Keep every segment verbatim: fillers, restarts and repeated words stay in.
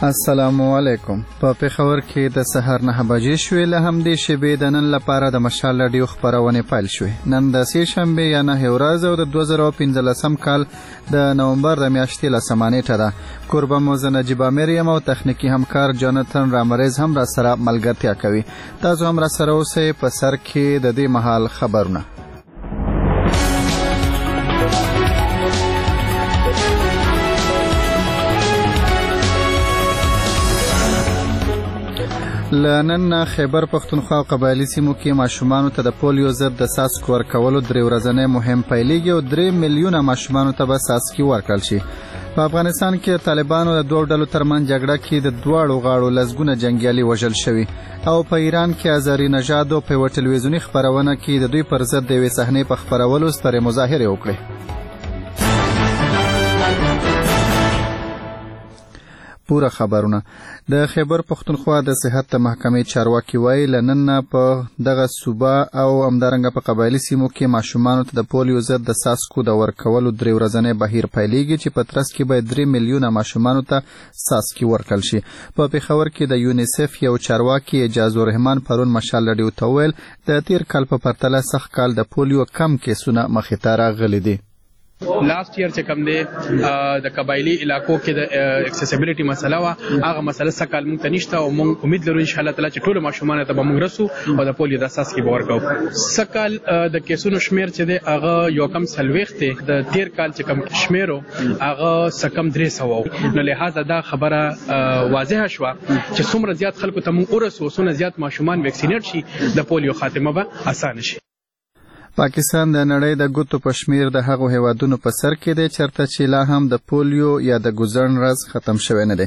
السلام علیکم. په پېښور کې د سهار نه بجې شوې، له همدې شېبې د نن لپاره د مشال راډیو خپرونې پیل شوې. نن د سې شنبې یا نهه ورځ او د دوه زره پنځلسم کال د نومبر د میاشتې لسمه نیټه ده. کوربه مو زه نجیبه مریم او تخنیکي همکار جانتن رامرز هم را سره ملګرتیا کوي. تاسو هم را سره اوسئ. په سر کې د دې مهال خبرونه. لنن خیبر پختونخوا او قبایلی سیمو کې ماشومانو ته د پولیو ضد د څاڅکو ورکولو درې ورځنی مهم پیلېږي او درې میلیونه ماشومانو ته به څاڅکي ورکړل شي. په افغانستان کې طالبانو د دوه ډلو ترمنځ جګړه کې د دواړو غاړو لسګونه جنګیالي وژل شوي او په ایران کې ازاري نژادو په یوه ټلویزیوني خپرونه کې د دوی پر ضد د یوې صحنې په خپرولو سترې مظاهرې وکړې. پوره خبرونه. د خیبر پختونخوا د صحت د محکمې چارواکي وایي لنن په دغه صوبه او همدارنګه په قبایلي سیمو کې ماشومانو ته د پولیو ضد د څاڅکو د ورکولو درې ورځنی بهیر پیلېږي چې په ترڅ کې به درې میلیونه ماشومانو ته څاڅکي ورکړل شي. په پېښور کې د یونیسف یو چارواکي اعجاز الرحمن پرون مشال راډیو ته وویل د تیر کال په پرتله سږ کال د پولیو کم کیسونه مخې ته راغلي دي. لاست ایئر چې کوم دی د قبایلی علاقو کې د اکسیسیبিলিټي مسله وا هغه مسله سکهال مونږ ته نشته او مونږ امید لرو ان شاء الله تعالی چې ټول ماشومان ته به مونږ رسو او د پولیو د اساس کې باور کوو. سکهال د کیسونو شمیر چې دی هغه یو کم سلويخت د تیر کال چې کوم شمیرو هغه سکم درې سوه نو لہذا دا خبره واضحه شو چې څومره زیات خلکو ته مونږ ورسو څومره زیات ماشومان ویکسینیټ شي د پولیو خاتمه به اسانه شي. پاکستان د نړۍ د ګوتو په شمیر د هغو هیوادونو په سر کې دی چېرته چې لا هم د پولیو یا د ګوزڼ راز ختم شوی نه دی.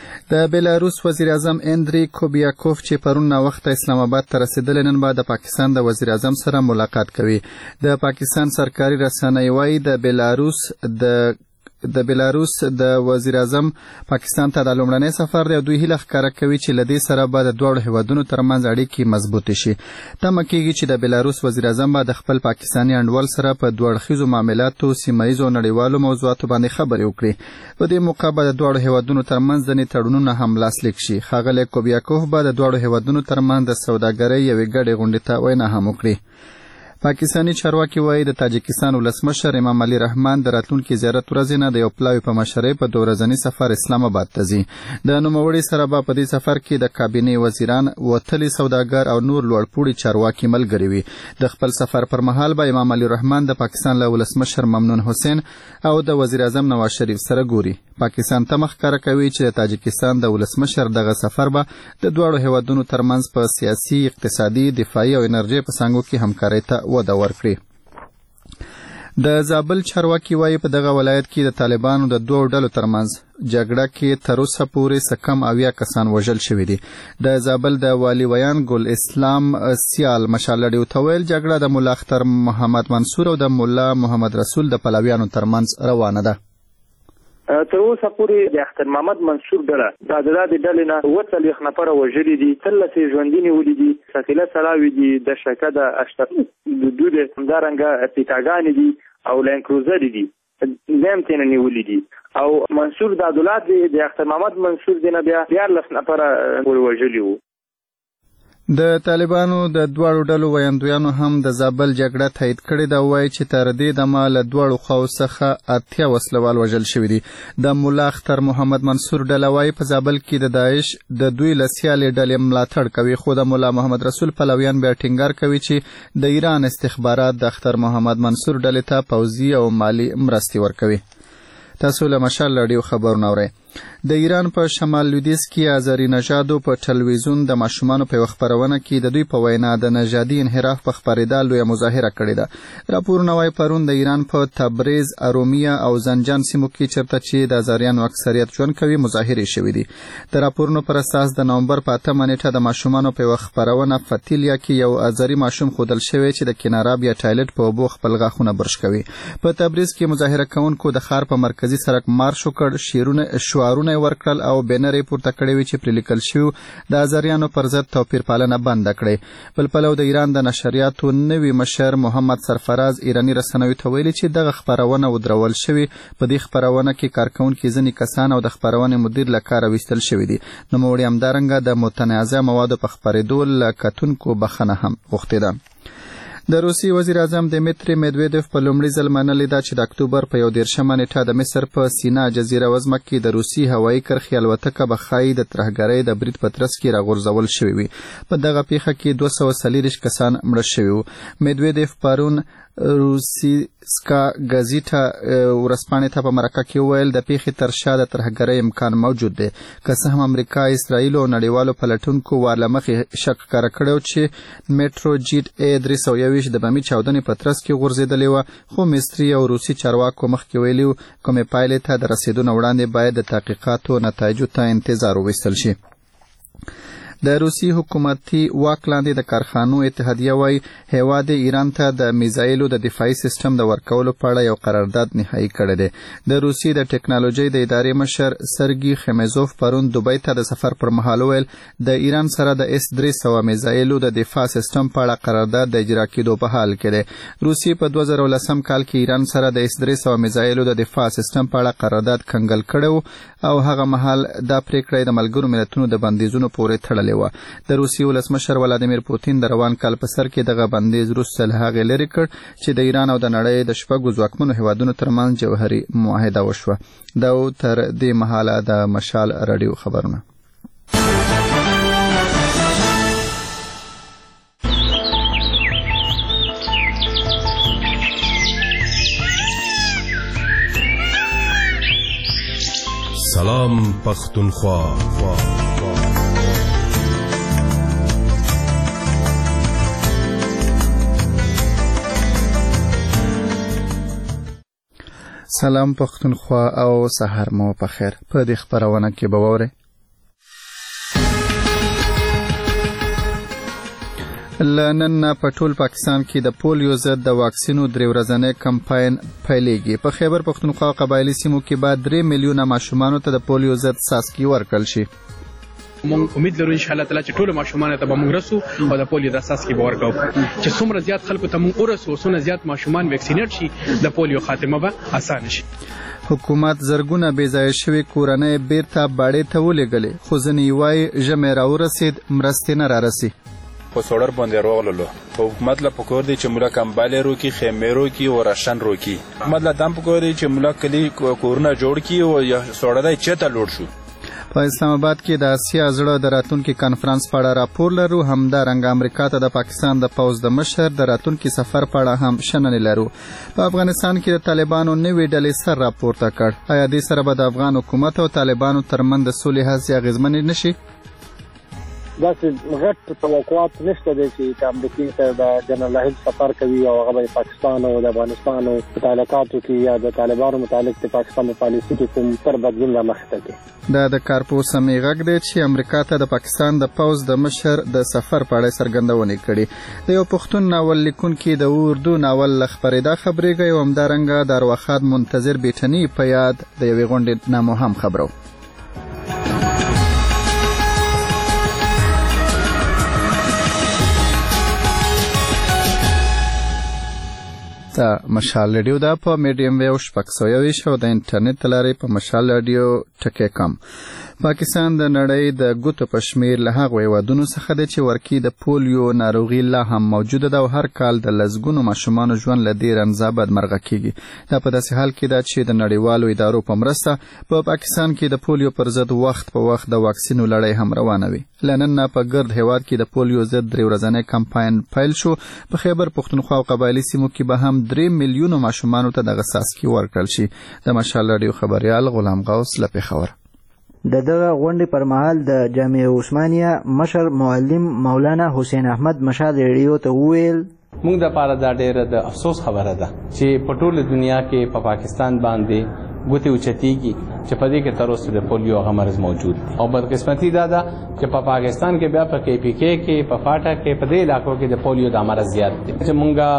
د بیلاروس وزیر اعظم اندری کوبیاکوف چې پرون ناوخته اسلام آباد ته رسېدلی نن به د پاکستان د وزیر اعظم سره ملاقات کوي. د پاکستان سرکاري رسنۍ وایي د بیلاروس د د بیلاروس د وزیر اعظم پاکستان ته د لومړنی سفر دی او دوی هیله ښکاره کوي چې له دې سره به د دواړو هیوادونو ترمنځ اړیکې مضبوطې شي. تمه کېږي چې د بیلاروس وزیر اعظم به د خپل پاکستاني انډول سره په دوه اړخیزو معاملاتو، سیمه ییزو او نړیوالو موضوعاتو باندې خبرې وکړي. په دې موقع به د دواړو هیوادونو ترمنځ ځینې تړونونه هم لاسلیک شي. ښاغلی کوبیاکوف به د دواړو هیوادونو ترمنځ د سوداګرۍ یوې ګډې غونډې ته وینا هم وکړي. پاکستاني چارواکي وایي د تاجکستان ولسمشر امام علي رحمان د راتلونکي زیارت ورځې نه د یو پلاوي په مشرۍ په دوه ورځني سفر اسلام آباد ته ځي. د نوموړي سره به په دې سفر کې د کابینې وزیران، وتلي سوداګر او نور لوړپوړي چارواکي ملګري وي. د خپل سفر پر مهال به امام علي رحمان د پاکستان له ولسمشر ممنون حسین او د وزیر اعظم نواز شریف سره ګوري. پاکستان ته ښکاره کوي چې د تاجکستان د ولسمشر دغه سفر به د دواړو هیوادونو ترمنځ په سیاسي، اقتصادي، دفاعي او انرژۍ په څانګو کې همکارۍ ته وده ورکړي. د زابل چارواکي وایي په دغه ولایت کې د طالبانو د دوو ډلو ترمنځ جګړه کې تر اوسه پورې څه کم اویا کسان وژل شوي دي. د زابل د والي ویان ګل اسلام سیال مشال راډیو ته ویل جګړه د ملا اختر محمد منصور او د ملا محمد رسول د پلویانو ترمنځ روانه ده. تر اوسه پورې د اختر محمد منصور ډله دا د دې ډلې نه اووه څلوېښت نفره وژلي دي، اتلس یې ژوندي نیولي دي، ثقیله سلاوي دي، د شکه د اشتر دود همدارنګه پیټاګانې دي او لینډ کروزرې دي، دا هم ترېنه نیولي دي. او منصور د عدالت دی د اختر محمد منصور دی نه بیا دیارلس نفره پورې وژلي وو. د طالبانو د دواړو ډلو ویاندویانو هم د زابل جګړه تایید کړې ده. وایي چې تر دې دمه له دواړو خواو څخه اتیا وسلوال وژل شوي دي. د ملا اختر محمد منصور ډله وایي په زابل کې د داعش د دوی له سیالې ډلې ملاتړ کوي، خو د ملا محمد رسول پلویان بیا ټینګار کوي چې د ایران استخبارات د اختر محمد منصور ډلې ته پوځي او مالی مرستې ورکوي. تاسو له مشال راډیو خبرونه اورئ. د ایران په شمال لویدیځ کې ازاري نژادو په ټلویزیون د ماشومانو په یوه خپرونه کې د دوی په وینا د نژادي انحراف په خپرېدا لویه مظاهره کړې ده. راپورونه وایي پرون د ایران په تبریز، ارومیه او زنجان سیمو کې چېرته چې د ازاریانو اکثریت ژوند کوي مظاهرې شوي دي. د راپورونو پر اساس د نومبر په اتمه نیټه د ماشومانو په یوه خپرونه فتیلیا کې یو ازاري ماشوم ښودل شوی چې د کیناراب یا ټایلټ په اوبو خپل غاښونه برش کوي. په تبریز کې مظاهره کوونکو د ښار په مرکزي سړک مارش وکړ، شعرونه شعارونه شعارونه ورکړل او بینرې پورته کړې وې چې پرې لیکل شوي د ازاریانو پر ضد توپیر پالنه بنده کړې. بل پلو د ایران د نشریاتو نوي مشر محمد سرفراز ایرانی رسنیو ته ویلي چې دغه خپرونه ودرول شوې. په دې خپرونه کې کارکونکي ځینې کسان او د خپرونې مدیر له کاره ویستل شوي دي. نوموړي همدارنګه د متنازع موادو په خپرېدو له کتونکو بخښنه هم غوښتې ده. د روسي وزیر اعظم دیمیتری میدویدف په لومړي ځل منلې ده چې د اکتوبر په یو دېرشمه نیټه د مصر په سینا جزیره وزمه کې د روسي هوایي کرښې الوتکه به ښایي د ترهګرۍ د برید په ترڅ کې راغورځول شوې وي. په دغه پیښه کې دوه سوه څلېرویشت کسان مړه شوي وو. میدویدف پرون روسیسکا ګازیټا ورځپاڼې ته په مرکه کې وویل د پیښې تر شا د ترهګرۍ امکان موجود دی. که څه هم امریکا، اسرائیل او نړیوالو پلټونکو وار له مخې شک ښکاره کړی چې میټرو جیټ ا درې سوه یوویشت د بمي چاودنې په ترڅ کې غورځېدلې وه، خو مصري او روسي چارواکو مخکې ویلي وو کومې پایلې ته د رسېدو نه وړاندې باید د تحقیقاتو نتایجو ته انتظار وویستل شي. د روسي حکومتي واک لاندې د کارخانو اتحادیه وايي هیواد ایران ته د میزایلو د دفاعي سیستم د ورکولو په اړه یو قرارداد نهایی کړی دی. د روسي د ټکنالوژۍ د ادارې مشر سرګي خمیزوف پرون دوبۍ ته د سفر پر مهال ویل د ایران سره د اس درې سوه میزایلو د دفاع سیستم په اړه قرارداد د اجرا کېدو په حال کې دی. روسي په دوه زره لسم کال کې ایران سره د اس درې سوه میزایلو د دفاع سیستم په اړه قرارداد کنګل کړی او هغه مهال دا پریکړه د ملګرو ملتونو د بندیزونو پورې تړلې. د روسي ولسمشر ولادیمیر پوتین د روان کال په سر کې دغه بندیز وروسته له هغې لرې کړ چې د ایران او د نړۍ د شپږو ځواکمنو هیوادونو ترمنځ جوهري معاهده وشوه. دا تر دې مهاله د مشال راډیو خبرونه. سلام پختونخوا. سلام پختونخوا او سحر مو په خیر. په دې خبرونه کې به واورئ لنن په ټول پاکستان کې د پولیو ضد د واکسینو درې ورځنی کمپاین پیلېږي. په خیبر پختونخوا قبایلي سیمو کې بعد درې میلیونه ماشومانو ته د پولیو ضد څاڅکي ورکړل شي. مونږ امید لرو ان شاء الله تعالی چې ټول ماشومان ته به موږ رسو او د پولیو د څاڅکي به ورکوو چې څومره زیات خلکو ته موږ ورسو، څومره زیات ماشومان ویکسینیټ شي، د پولیو خاتمه به اسانه شي. حکومت زرګونه بې ځایه شوي کورنۍ بیرته باړې ته ولېږلې، خو ځینې وایي ژمی راورسېد مرستې نه رارسي. په سوړر باندې راغللو په حکومت له پکور دی چې مولا کمبالې روکي، خیمې روکي او راشن روکي. حکومت له دم پکور دی چې مولا کلی کورونه جوړ کړي او یا سوړه دی چېرته لوړ شو. په اسلام آباد کې د اسیا زړه د راتلونکي کانفرنس په اړه راپور لرو. همدارنګه امریکا ته د پاکستان د پوځ د مشر د راتلونکي سفر په اړه هم شننې لرو. په افغانستان کې د طالبانو نوې ډلې سر راپورته کړ. آیا دې سره به د افغان حکومت او طالبانو ترمنځ د سولې هڅې اغېزمنې نه شي؟ داسې غټ توقعات نشته دی چې امریکا ته د جنرال احمد سفر کوي او هغه د پاکستان او د افغانستان او تعلقاتو کې یا د طالبانو متعلق د پاکستان په پالیسي کې کوم تر بدلون رامخته کوي. دا د کارپوس سمې غږ دی چې امریکا ته د پاکستان د پوځ د مشر د سفر په اړه څرګندونې کړي. د یو پښتون ناول لیکونکي د اردو ناول له خپرېدا خبرېږي او همدارنګه د ارواښاد منتظر بیټني په یاد د یوې غونډې نامو هم خبرو. دا مشال رادیو دا په میډیم ویو شپږ سوه یوویشت او د انټرنیټ له لارې په مشال رادیو ټکی کم. پاکستان د نړۍ د ګوتو په شمیر له هغو هیوادونو څخه دی چې ورکې د پولیو ناروغي لا هم موجوده ده او هر کال د لسګونو ماشومانو ژوند له دې رنځه بدمرغه کیږي. دا په داسې حال کې ده چې د نړیوالو ادارو په مرسته په پا پاکستان کې د پولیو پر ضد وخت په وخت د واکسینو لړۍ هم روانه وي. لنن په ګرد هیواد کې د پولیو ضد درې ورځنی کمپاین پیل شو. په خیبر پختونخوا او قبایلي سیمو کې به هم درې میلیونو ماشومانو ته دغه څاڅکي ورکړل شي. د مشال راډیو خبریال غلام غوث له پېښور. د دغه غونډې پر مهال د جامعه عثمانیه مشر معلم مولانا حسین احمد مشال ریډیو ته وویل موږ د پاره دا ډېره د افسوس خبره ده چې په ټوله دنیا کې په پاکستان باندې ګوتې اوچتېږي چې په دې کې تر اوسه د پولیو هغه مرض موجود دی او بدقسمتي دا ده چې په پاکستان کې بیا په کې پی کې کې په فاټا کې په دې علاقو کې د پولیو دا مرض زیات دی چې موږ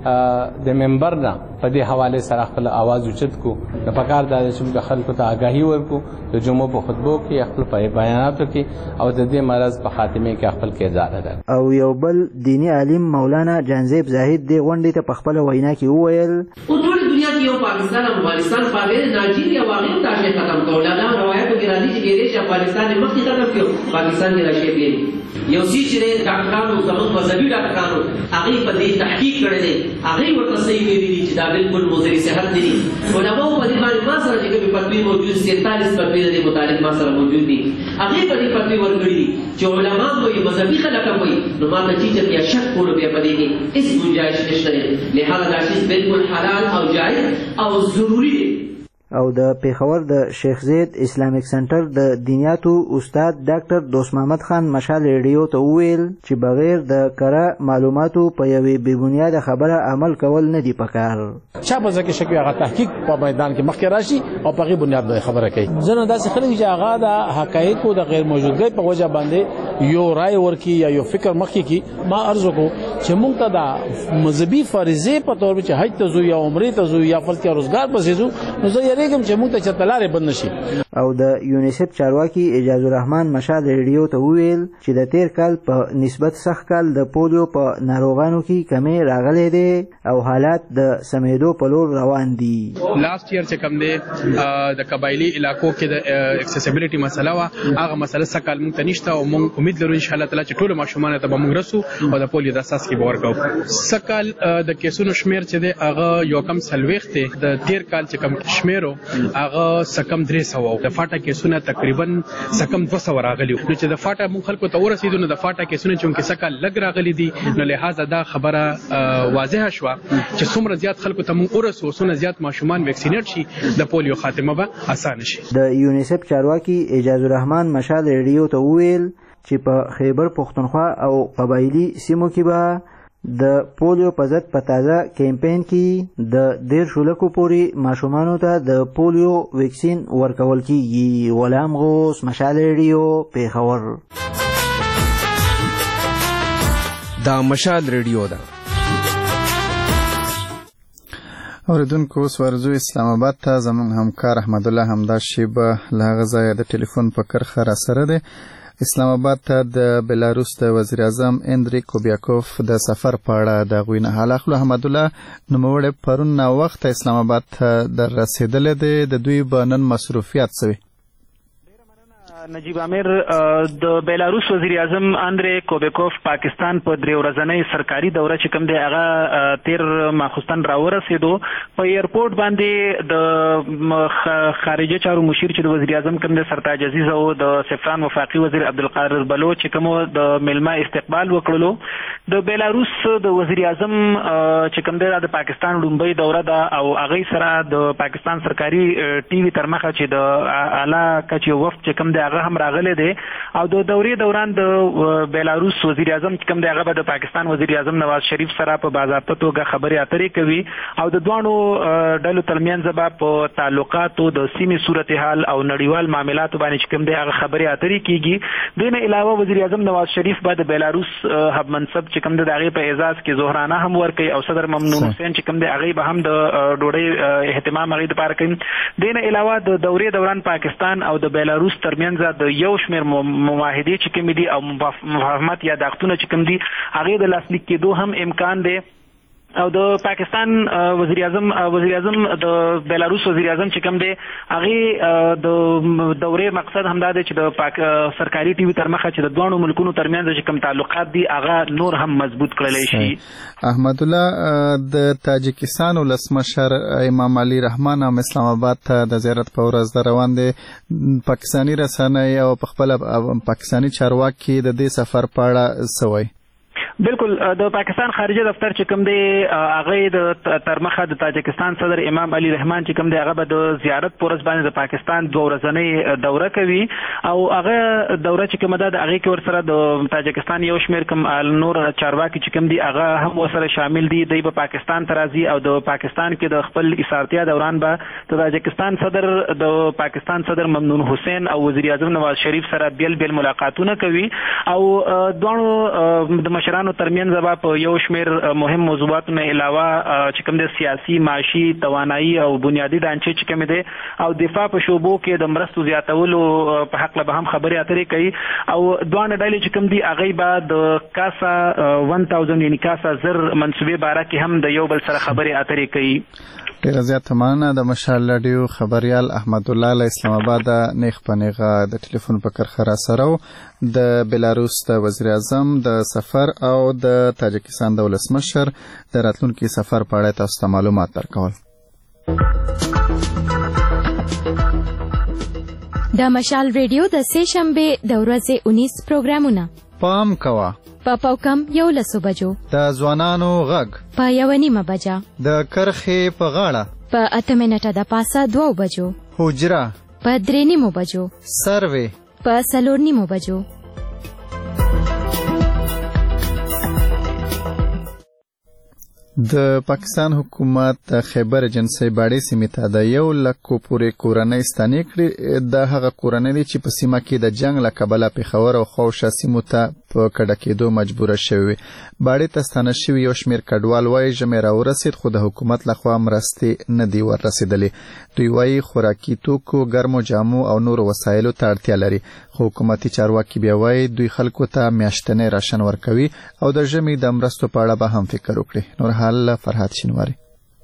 د منبر نه په دې حواله سره خپل आवाज اوچت کو د پکار د چې خلکو ته آگاهی ورکو د جمعو په خطبو کې خپل بیاناتو کې او د دې مرز په خاتمه کې خپل کردار ادا او یو بل دینی عالم مولانا جانزیب زاهد دی غونډې ته په خپل وینا کې وویل او ټول دنیا کې یو پاکستان او افغانستان په غیر ناجیریا واقعي تاریخ ختم کول دا روایتو کې راځي چې ګیرې چې افغانستان مخکې ختم کړو پاکستان کې راشي دی یو سی چې ډاکټرانو زموږ مذهبي ډاکټرانو هغه په دې تحقیق کړی دی هغه ورته صحیح ویلي چې دا بالکل مضر صحت نه دي علماء په دې باندې ما سره چې کومې فتوی موجود سینتالیس فتوی د متعلق ما سره موجود دي هغه په دې فتوی ورکړي دي چې علماء وایي مذهبي خلک وایي نو ما ته چې بیا شک کولو بیا په دې کې هیڅ گنجائش نشته لہذا دا شی بالکل حلال او جائز او ضروری دی. او د پیښور د شیخ زید اسلامیک سنټر د دینیاتو استاد ډاکټر دوست محمد خان مشال ریډیو ته وویل چې بغیر د کره معلوماتو په یوې بې بنیاده خبره عمل کول نه دی پکار. چا په ځکه شکی هغه تحقیق په میدان کې مخکې راشي او په غي بنیاد خبره کوي. ځنه داسې خلک چې هغه د حقایق او د غیر موجودګۍ په وجه باندې یو رائے ورکی یا یو فکر مخکې کی ما عرض کو چې موږ ته د مذهبي فریضه په تور چې حج ته زو یا عمره ته زو یا فلک روزګار پسې زو نو زه کوم چې موږ ته چتلارې بند نشي. او د یونیسف چارواکي اجاز الرحمن مشال ریډیو ته وویل چې د تیر کال په نسبت سخت کال د پولیو په ناروغانو کې کمی راغلی دی او حالات د سمیدو په لور روان دي. لاست ایئر چې کوم دی د قبایلی علاقو کې د اکسیسیبিলিټي مسله وا هغه مسله سکال موږ ته نشته او موږ امید لرو ان شاء الله تعالی چې ټول ماشومان ته به موږ رسو او د پولیو د اساس کې باور کوو. سکال د کیسونو شمیر چې دی هغه یو کم سلويخت دی د تیر کال چې کوم شمیرو هغه سکم درې سوه د فاټا کیسونه تقریبا سکم دوه سوه راغلي نو چې د فاټا مونږ خلکو ته ورسېدو نو د فاټا کیسونه چې مونږ سکه لږ راغلي دي نو لہذا دا خبره واضحه شوه چې څومره زیات خلکو ته مونږ ورسو څومره زیات ماشومان ویکسینیټ شي د پولیو خاتمه به اسانه شي. د یونیسف چارواکي اجاز الرحمن مشال ریډیو ته وویل چې په خیبر پښتونخوا او قبایلی سیمو کې به د پولیو په ضد په تازه کیمپین کې د دیر شولکو پورې ماشومانو ته د پولیو ویکسین ورکول کیږي. غلام غوث مشال ریډیو پیښور. دا مشال ریډیو ده. اوریدونکو اوس ورځو اسلام آباد ته زموږ همکار احمد الله همدا شیبه له هغه ځایه د ټلیفون په کرښه راسره دی. اسلام آباد ته د بلاروس د وزیر اعظم اندری کوبیاکوف د سفر په اړه د غوی نه حال اخلو. احمد الله نوموړی پرون وخت اسلام آباد ته در رسیدلی دی د دوی به نن مصروفیات څه وي؟ نجیب امیر د بیلاروس وزیر اعظم اندری کوبیکوف پاکستان په درې ورځنۍ سرکاري دوره چې کوم دی هغه تیر ماخوستن راورسېدو. په ایرپورټ باندې د خارجه چارو مشیر چې د وزیر اعظم کوم دی سرتاج عزیز او د سفران وفاقي وزیر عبدالقادر بلوچ چې کوم د میلمه استقبال وکړلو. د بیلاروس د وزیر اعظم چې کوم دی د پاکستان لومبۍ دوره ده او هغه سره د پاکستان سرکاري ټي وي تر مخه چې د اعلی کچې وفد چې کوم دی هغه هم راغلی دی او د دورې دوران د بیلاروس وزیر اعظم چې کوم دی هغه به د پاکستان وزیر اعظم نواز شریف سره په باضابطه توګه خبرې اترې کوي او د دواړو ډلو ترمنځ به په تعلقاتو د سیمې صورتحال او نړیوال معاملاتو باندې چې کوم دی هغه خبرې اترې کیږي. دوی نه علاوه وزیر اعظم نواز شریف به د بیلاروس هب منصب چې کوم دی د هغې په اعزاز کې زهرانه هم ورکوي او صدر ممنون حسین چې کوم دی هغې به هم د ډوډۍ اهتمام هغې دپاره کوي. دوی نه علاوه د دورې دوران پاکستان او د بیلاروس ترمنځ د یو شمېر معاهدې چې کومې دي او مفاهمت یا داغتونه چې کوم دي هغې د لاسلیک کېدو هم امکان دی. او د پاکستان وزیر اعظم وزیر اعظم د بیلاروس وزیر اعظم چې کوم دی هغې د دورې مقصد همدا دی چې د پاک سرکاري ټي وي تر مخه چې د دواړو ملکونو ترمنځ چې کوم تعلقات دي هغه نور هم مضبوط کړلی شي. احمد الله د تاجکستان ولسمشر امام علي رحمان هم اسلام آباد ته د زیارت په ورځ د روان دی. پاکستاني رسنۍ او په خپله پاکستاني چارواکي د دې سفر په اړه څه وایي؟ بالکل د پاکستان خارجه دفتر چې کوم دی هغه د تر مخه د تاجکستان صدر امام علي رحمان چې کوم دی هغه به د زیارت په ورځ باندې د پاکستان دوه ورځنۍ دوره کوي او هغه دوره چې کومه ده د هغې کې ورسره د تاجکستان یو شمېر کوم نور چارواکي چې کوم دي هغه هم ورسره شامل دي. دوی به پاکستان ته راځي او د پاکستان کې د خپل ایثارتیا دوران به د تاجکستان صدر د پاکستان صدر ممنون حسین او وزیر اعظم نواز شریف سره بیل بیل ملاقاتونه کوي او دواړو د مشرانو افسرانو ترمنځ به په یو شمیر مهم موضوعاتو نه علاوه چې کوم د سیاسي معاشي توانایي او بنیادی ډانچې چې کوم دي او دفاع په شوبو کې د مرستو زیاتولو په حق له به هم خبرې اترې کوي او دوه ډلې چې کوم دي هغه به د کاسا هزار یعنی کاسا زر منصوبې باره کې هم د یو بل سره خبرې اترې کوي. ډیره زیاته مننه. د مشال رادیو خبريال احمد الله له اسلام آباد نیغ پنیغه د ټلیفون په کرخه را سره د بلاروس د وزیر اعظم د سفر او د تاجکستان د ولسمشر د راتلونکي سفر په اړه تاسو ته معلومات درکول. د مشال رادیو د سه شنبه د ورځې اونیس پروګرامونه پام کوا په پاوکم یو لسو بجو د ځوانانو غږ په یو نیمه بجه د کرخې په غاړه په اته منټه د پاسه دوه بجو حجره په درې نیمو بجو سروي په څلور نیمو بجو. د پاکستان حکومت د خیبر ایجنسی باډي سیمې ته د یو لکو پورې کورنۍ ستانې کړې. د هغه کورنۍ دي چې په سیمه کې د جنگ له کبله پېښور او خوشه سیمو ته په کډه کېدو مجبوره شوي. باډي ته ستانه شوي یو شمېر کډوال وایي ژمی راورسېد خو د حکومت لخوا مرستې نه دي وررسېدلې. دوی وایي خوراکي توکو ګرمو جامو او نورو وسایلو ته اړتیا لري خو حکومتي چارواکي بیا وایي دوی خلکو ته میاشتنی راشن ورکوي او د ژمي د مرستو په اړه به هم فکر وکړي. نور حال فرحات شینواری.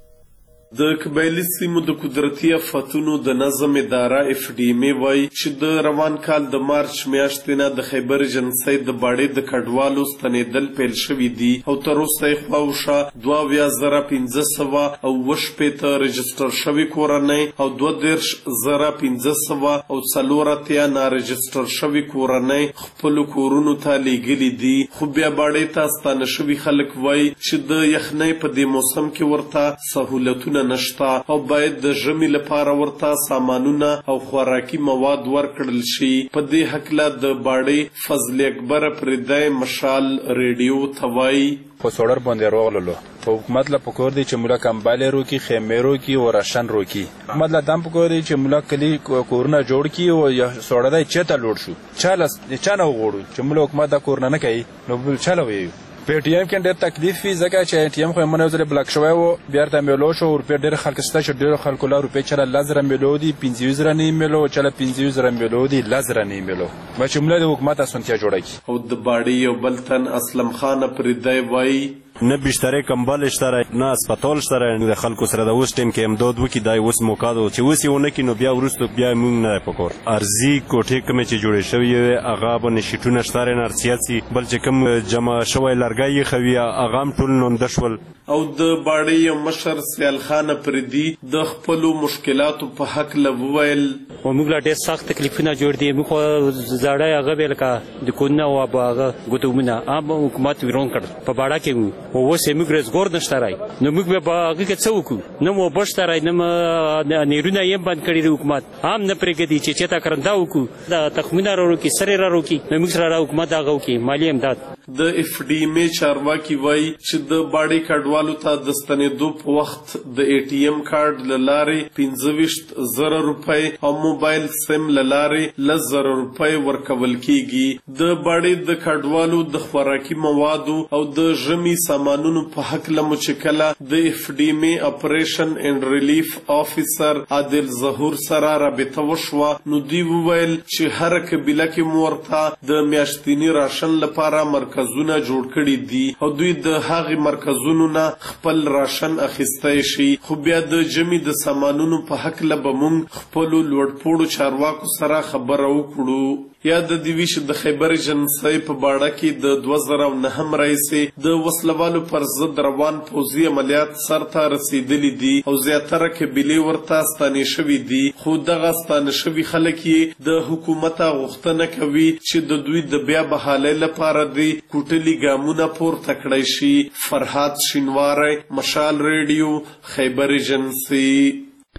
د قبایلی سیمو د قدرتي آفتونو د نظم اداره اف ډي ام وایي چې د روان کال د مارچ میاشتې نه د خیبر ایجنسۍ د باډي د کډوالو ستنېدل پیل شوي دي او تر اوسه یې خواوشا دوه اویا زره پنځه سوه او اوه شپېته رجسټر شوي کورنۍ او دوه دېرش زره پنځه سوه او څلور اتیا نارجسټر شوي کورنۍ خپلو کورونو ته لیږلي دي. خو بیا باډي ته ستانه شوي خلک وایي چې د یخنۍ په دې موسم کې ورته سهولتونه نشتا او باید د ژمي لپاره ورته سامانونه او خوراکي مواد ورکړل شي. په دې هکله د باډي فضل اکبر پردای مشال ریډیو توای په سوړر باندې روغللو په حکومت لا پکور دي چې مولا کمباله رو کی خیمه رو کی او راشن رو کی حکومت لا دم پکور دي چې مولا کلی کورونه جوړ کی او سوړه دای چته لوړ شو چاله چانه وغوړو چې مولا حکومت دا کورونه نه کوي نو چاله وي. په ټي ایم کې ډېر تکلیف وی ځکه چې ټي ایم خو منو زره بلاک شوی او بیا ته ملو شو او په ډېر خلک ستا چې ډېر خلکو لا روپې چره لزر ملو دي پنځه زره نه ملو چله پنځه زره ملو دي لزر نه ملو ما چې مله د حکومت اسونتیا جوړه کی او د باډي یو بلتن اسلم خان پردای وای نه بشتره کمبل شتره نه اسپیټال شتره د خلکو سره د اوس ټیم کې امداد وکي دای اوس موقع دو چې اوس یو نه کینو بیا ورستو بیا مونږ نه پکور ارزي کوټه کوم چې جوړې شوی هغه باندې شټونه شتره نه سیاسي بل چې کوم جمع شوی لرګي خوي هغه ټول نوم دشول او د باډي مشر سیال خان پردي د خپل مشکلاتو په حق لوویل او موږ لا ډېر سخت تکلیفونه جوړ دي موږ زړه هغه ویلکا د کونه او هغه ګوتومنه اب حکومت ورون کړ په باډا کې او اوس یې موږ رزګور نشته راي نو موږ به هغه کې څه وکړو نو مو بشته راي نو نیرونه یې بند کړی د حکومت هم نه پرېږدي چې چېرته کرنده وکړو د تخمینه را وکړي سرې را وکړي نو موږ سره حکومت هغه وکړي مالي امداد. د اف ډي ام چارواکي وایي چې د باډي کډوالو ته د ستنېدو په وخت د اي ټي ایم کارډ له لارې پنځه ویشت زره روپۍ او موبایل سیم له لارې لس زره روپۍ ورکول کیږي. د باډي د کډوالو د خوراکي موادو او د ژمي سامانونو په حق له مچکله د اف ډي ام اپریشن اینڈ ریلیف افیسر عادل ظهور سره رابطه وشوه نو دوی وویل چې هر قبیله کې مورته د میاشتني راشن لپاره مرکز مرکزونه جوړ کړي دي او دوی د هغې مرکزونو نه خپل راشن اخیستی شي خو بیا د ژمي د سامانونو په هکله به موږ خپلو لوړپوړو چارواکو سره خبره وکړو. یا د دیویش د خیبر ایجنسۍ په باډه کې د دوه زره نهم راهیسې د وسلوالو پر ضد روان پوځي عملیات سرته رسېدلي دي او زیاتره قبیلې ورته ستانې شوي دي خو دغه ستانه شوي خلک یې د حکومته غوښتنه کوي چې د دوی د بیا بحالۍ لپاره دي کوټلي ګامونه پورته کړی شي. فرحات شینواری مشال ریډیو خیبر ایجنسۍ.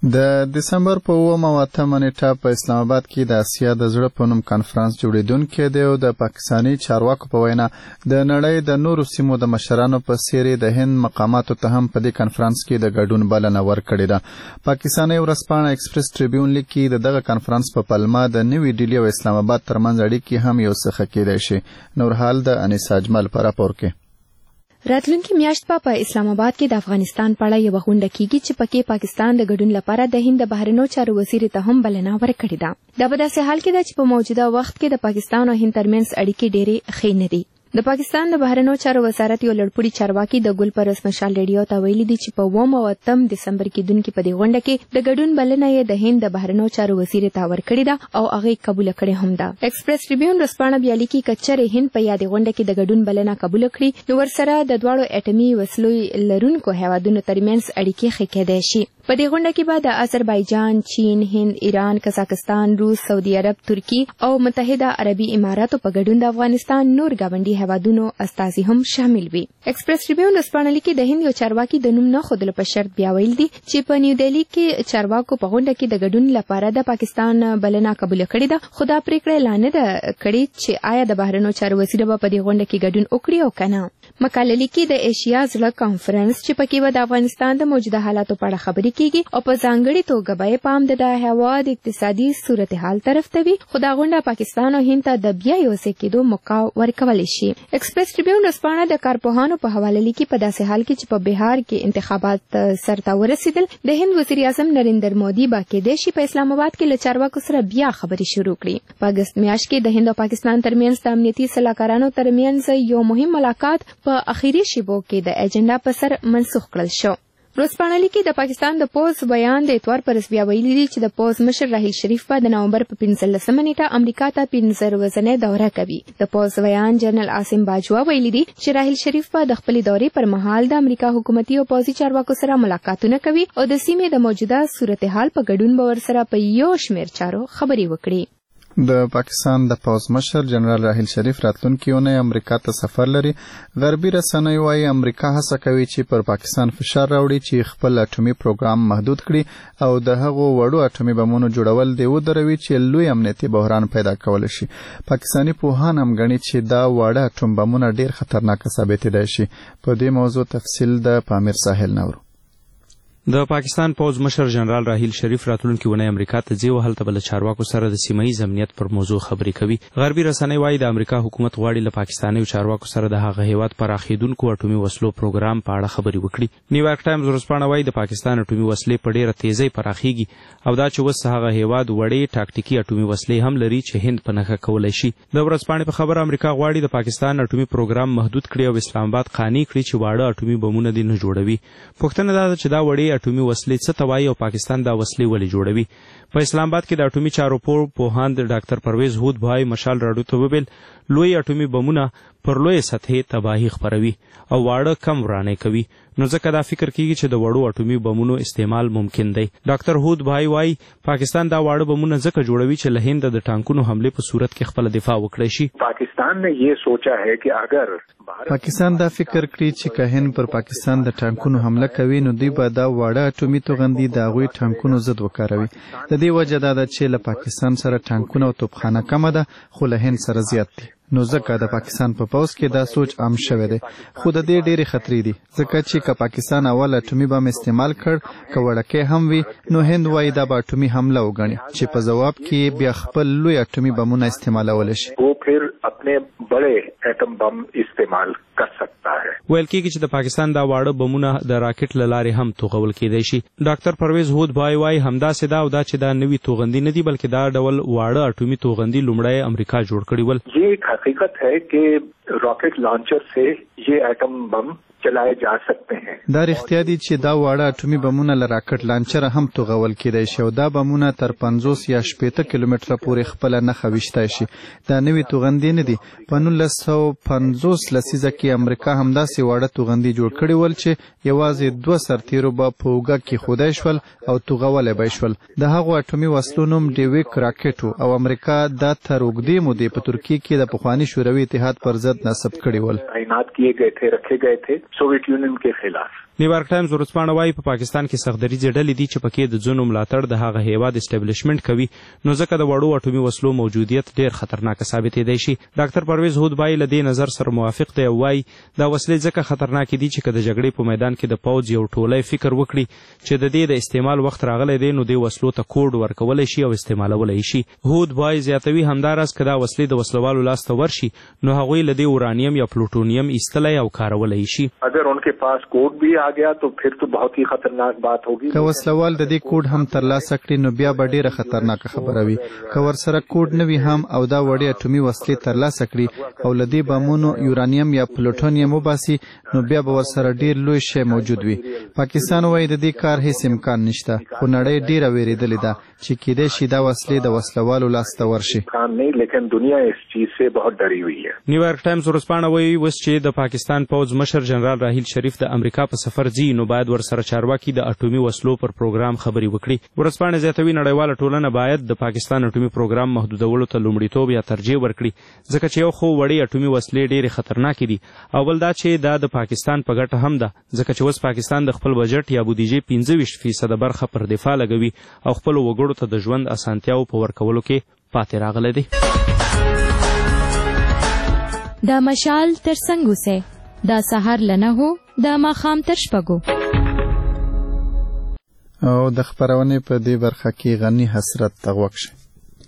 د دسمبر په اوومه او اتمه نیټه په اسلام آباد کې د اسیا د زړه په نوم کانفرنس جوړیدونکی دی او د پاکستاني چارواکو په وینا د نړۍ د نورو سیمو د مشرانو په څیر د هند مقاماتو ته هم په دې کانفرنس کې د ګډون بلنه ورکړې ده. پاکستاني ورځپاڼه ایکسپریس ټریبیون لیکي د دغه کانفرنس په پلمه د نوې ډیلي او اسلام آباد ترمنځ اړیکې هم یو څه ښه کېدای شي. نور حال د انیسا اجمل په راپور کې. راتلونکي میاشت په اسلام آباد کې د افغانستان په اړه یو غونډه کیږي چې پکې پاکستان د ګډون لپاره د هند بهرنیو چارو وزیر ته هم بلنه ورکړې ده. دا په داسې حال کې ده چې په موجوده وخت کې د پاکستان او هند ترمنځ اړیکې ډېرې ښې نه دي. د پاکستان د بهرنیو چارو وزارت یو لړپوړي چارواکي د ګل پرس مشال ریډیو ته ویلي دي چې په اووم او اتم دسمبر کې دونکو په دې غونډه کې د ګډون بلنه یې د هند د بهرنیو چارو وزیر ته ورکړې ده او هغه قبول کړې هم ده. ایکسپریس ټریبیون ورځپاڼه بیا لیکي کچره هند په یاد غونډه کې د ګډون بلنه قبول کړي نو ورسره د دواړو اټومي وسلو لرونکو هیوادونو ترمنځ اړیکې ښې کېدای شي. په دې غونډه کې به د آذربایجان، چین، هند، ایران، قزاقستان، روس، سعودي عرب، ترکی او متحده عربي اماراتو په ګډون د افغانستان نور ګاونډي هیوادونو استازي هم شامل وي. ایکسپریس ټریبیون ورځپاڼه لیکي د هند یو چارواکي د نوم نه ښودلو په شرط بیا ویل دي چې په نیو دهلي کې چارواکو په غونډه کې د ګډون لپاره د پاکستان بلنه قبول کړې ده، خو دا پریکړه اعلان نه کړې چې آیا د بهرنیو چارو وزیر به په دې غونډه کې ګډون وکړي او کنه. مقاله لیکي د ایشیا زړه کانفرنس چې پکې به د افغانستان د موجوده حالاتو په اړه خبرې کیږي او په ځانګړي توګه به پام د هیواد اقتصادي صورتحال طرف ته وي، خو دا غونډه پاکستان او هند ته د بیا یو ځای کېدو موقع ورکولی شي. ایکسپریس ټریبیون ورځپاڼه د کارپوهانو په حواله لیکي په داسې حال کې چې په بهار کې انتخابات سرته ورسېدل د هند وزیر اعظم نریندر مودي به کېدای شي په اسلام آباد کې له چارواکو سره بیا خبرې شروع کړي. په اګست میاشت کې د هند او پاکستان ترمنځ د امنیتي سلاکارانو ترمنځ یو مهم ملاقات په اخیری شیبو کې د اجنډا په سر منسوخ کړل شو. ورځپاڼه لیکي د پاکستان د پوز بیان د اتوار پر بیا ویلي دي چې د پوز مشر راهیل شریف په د نومبر په پنځلسمه نیټه امریکا ته پنځه ورځنۍ دوره کوي. د پوز بیان جنرال عاصم باجوا ویلي دي چې راهیل شریف په د خپلې دورې پر مهال د امریکا حکومتي او پوځي چارواکو سره ملاقاتونه کوي او د سیمې د موجوده صورتحال په ګډون به ورسره په یو شمېر چارو خبرې وکړي. د پاکستان د پوز مشر جنرال راهیل شریف راتلونکي اونۍ امریکا ته سفر لري. غربي رسنۍ وايي امریکا هڅه کوي چې پر پاکستان فشار راوړي چې خپل اټومي پروګرام محدود کړي او د هغو وړو اټومي بمونو جوړول دی ودروي چې لوی امنیتي بحران پیدا کول شي. پاکستاني پوهان هم غني چې دا وړه اټوم بمونه ډیر خطرناک ثابتېدای شي. په دې موضوع تفصیل د پامیر ساحل نورو. د پاکستان پوز مشر جنرال راهیل شریف راتلونکي ونې امریکا ته ځي او هلته بل چارواکو سره د سیمه‌ایز امنیت پر موضوع خبرې کوي. غربي رسنۍ وايي د امریکا حکومت غواړي له پاکستاني چارواکو سره د هغه هیواد پراخېدونکو اټومي وسلو پروګرام په اړه خبرې وکړي. نیویارک ټایمز ورځپاڼه وايي د پاکستان اټومي وسلې په ډېره تیزۍ پراخېږي او دا چې اوس هغه هیواد وړې ټاکټیکي اټومي وسلې هم لري چې هند په نښه کولی شي. د ورځپاڼې په خبره امریکا غواړي د پاکستان اټومي پروګرام محدود کړي او اسلام آباد قانع کړي چې واړه اټومي بمونه دې نه جوړوي. پوښتنه دا ده چې دا وړې اټومي وسلې توای او پاکستان دا وسلې ولې جوړوي. په اسلام آباد کې د اټومي چارو پوهاند ډاکټر پرویز هود بھائی مشال راډیو ته وویل لوی اټومي بمونه پر لوی سطحې تباهي خپروي او واړه کم ورانه کوي، نو ځکه دا فکر کیږي چې د وړو اټومي بمونو استعمال ممکن دی. ډاکټر هود بھائی وايي پاکستان دا واړه بمونه ځکه جوړوي چې له هند د ټانکونو حمله په صورت کې خپل دفاع وکړي شي. پاکستان نے یہ سوچا ہے کہ اگر پاکستان دا فکر کړی چې که هند پر پاکستان د ټانکونو حمله کوي نو دوی به دا واړه اټومي توغندي د هغوی ټانکونو ضد وکاروي. د دې وجه دا ده چې له پاکستان سره ټانکونه او توپخانه کمه ده خو له هند سره زیات دي. نو ځکه د پاکستان په پوز کې دا سوچ عام شوی دی، خو د دې ډېرې خطرې دي ځکه چې که پاکستان اول اټومي بم استعمال کړ که وړکی هم وي نو هند وایي دا به اټومي حمله وګڼي چې په ځواب کې بیا خپل لوی اټومي بمونه استعمالولی شي. وہ پھر اپنے بڑے ایٹم بم استعمال کر سکتا ہے. ویل کېږي چې د پاکستان دا واړه بمونه د راکټ له لارې هم توغول کېدای شي. ډاکټر پرویز هود بھائی وايي همداسې دا او دا چې دا نوي توغندي نه دي بلکې دا ډول واړه اټومي توغندي لومړی امریکا جوړ کړي ول. یہ حقیقت ہے کہ راکٹ لانچر سے یہ ایٹم بم چلائے جا سکتے ہیں. دا رښتیا دي چې دا واړه اټومي بمونه له راکټ لانچره هم توغول کېدای شي او دا بمونه تر پنځوس یا شپېته کیلومتره پورې خپله نښه ویشتای شي. دا نوي توغندي نه دي. په نولس سوه پنځوس لسیزه کې امریکا همداسې واړه توغندي جوړ کړي ول چې یوازې دوه سرتیرو به په اوږه کېښودای شول او توغولی به یې شول. د هغو اټومي وسلو نوم ډیویک راکټ و او امریکا دا تر اوږدې مودې په ترکیې کې د پخواني شوروي اتحاد پر ضد نصب کړي ول. تعینات کیے گئے تھے، رکھے گئے تھے سوویت یونین کے خلاف. نیویارک ټایمز ورځپاڼه وایي په پاکستان کې سختدریځې ډلې دي چې پکې د ځینو ملاتړ د هغه هیواد اسټابلیشمنټ کوي، نو ځکه د وړو اټومي وسلو موجودیت ډېر خطرناک ثابتېدی شي. ډاکټر پرویز هودبای له دې نظر سره موافق دی او وایي دا وسلې ځکه خطرناکې دي چې که د جګړې په میدان کې د پوځ یو ټولی فکر وکړي چې د دې د استعمال وخت راغلی دی، نو دې وسلو ته کوډ ورکولی شي او استعمالولی شي. هودبای زیاتوي همداراز که دا وسلې د وسلوالو لاس ته ورشي نو هغوی له دې اورانیم یا پلوټونیم ایستلی او کارولی شي. اگر ان کے پاس کوڈ بھی آ گیا تو پھر تو بہت ہی خطرناک بات ہوگی. که وسلوال د دې کوډ هم ترلاسه کړي نو بیا به ډېره خطرناکه خبره وي. که ورسره کوډ نه وي هم او دا وړې اټومي وسلې ترلاسه کړي او له دې بمونو یورانیم یا پلوټونیم وباسي نو بیا به ورسره ډېر لوی شی موجود وي. پاکستان وایي د دې کار هیڅ امکان نشته، خو نړۍ ډېره ویرېدلې ده چې کیدای شي دا وسلې د وسلوالو لاس ته ورشي. لیکن دنیا اس چیز سے بہت ډری ہوئی ہے. نیویارک ټایمز ورځپاڼه وایي اوس چې د پاکستان پوځ مشر جنرال راحیل شریف د امریکا په سفر ځي نو باید ورسره چارواکي د اټومي وسلو پر پروګرام خبرې وکړي. ورځپاڼه زیاتوي نړیواله ټولنه باید د پاکستان اټومي پروګرام محدودولو ته لومړیتوب یا ترجیح ورکړي، ځکه چې یو خو وړې اټومي وسلې ډېرې خطرناکې دي او بل دا چې دا د پاکستان په ګټه هم ده، ځکه چې اوس پاکستان د خپل بجټ یا بودیجې پنځه ویشت فیصده برخه پر دفاع لګوي او خپلو وګړو ته د ژوند اسانتیاو په ورکولو کې پاتې راغلی دی. دا مشال تر څنګ اوسئ، دا سهار له نهو دا ماښام تر شپږو. او د خپرونې په دې برخه کې غني حسرت ته غوږ شئ.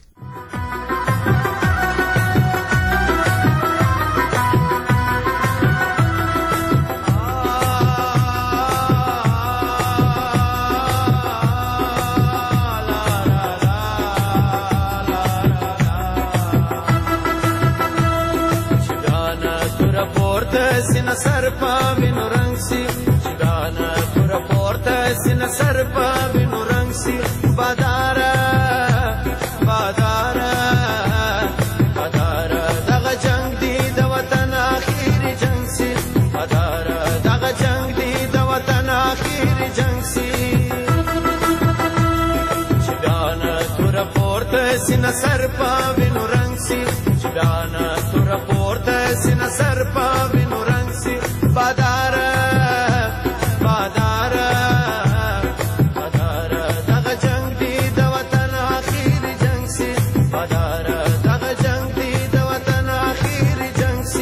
سر پا وینو رنگ سی چگانا پورا پورتا سن سر پا وینو رنگ سی بادارا بادارا بادارا دغا جنگ دی د وطن آخری جنگ سی بادارا دغا جنگ دی د وطن آخری جنگ سی چگانا پورا پورتا سن سر پا وینو رنگ سی چگانا پورا پورتا سن سر پا وینو رنگ بادارا بادارا بادارا دغه جنگ دی د وطن آخری جنگ سی بادارا دغه جنگ دی د وطن آخری جنگ سی.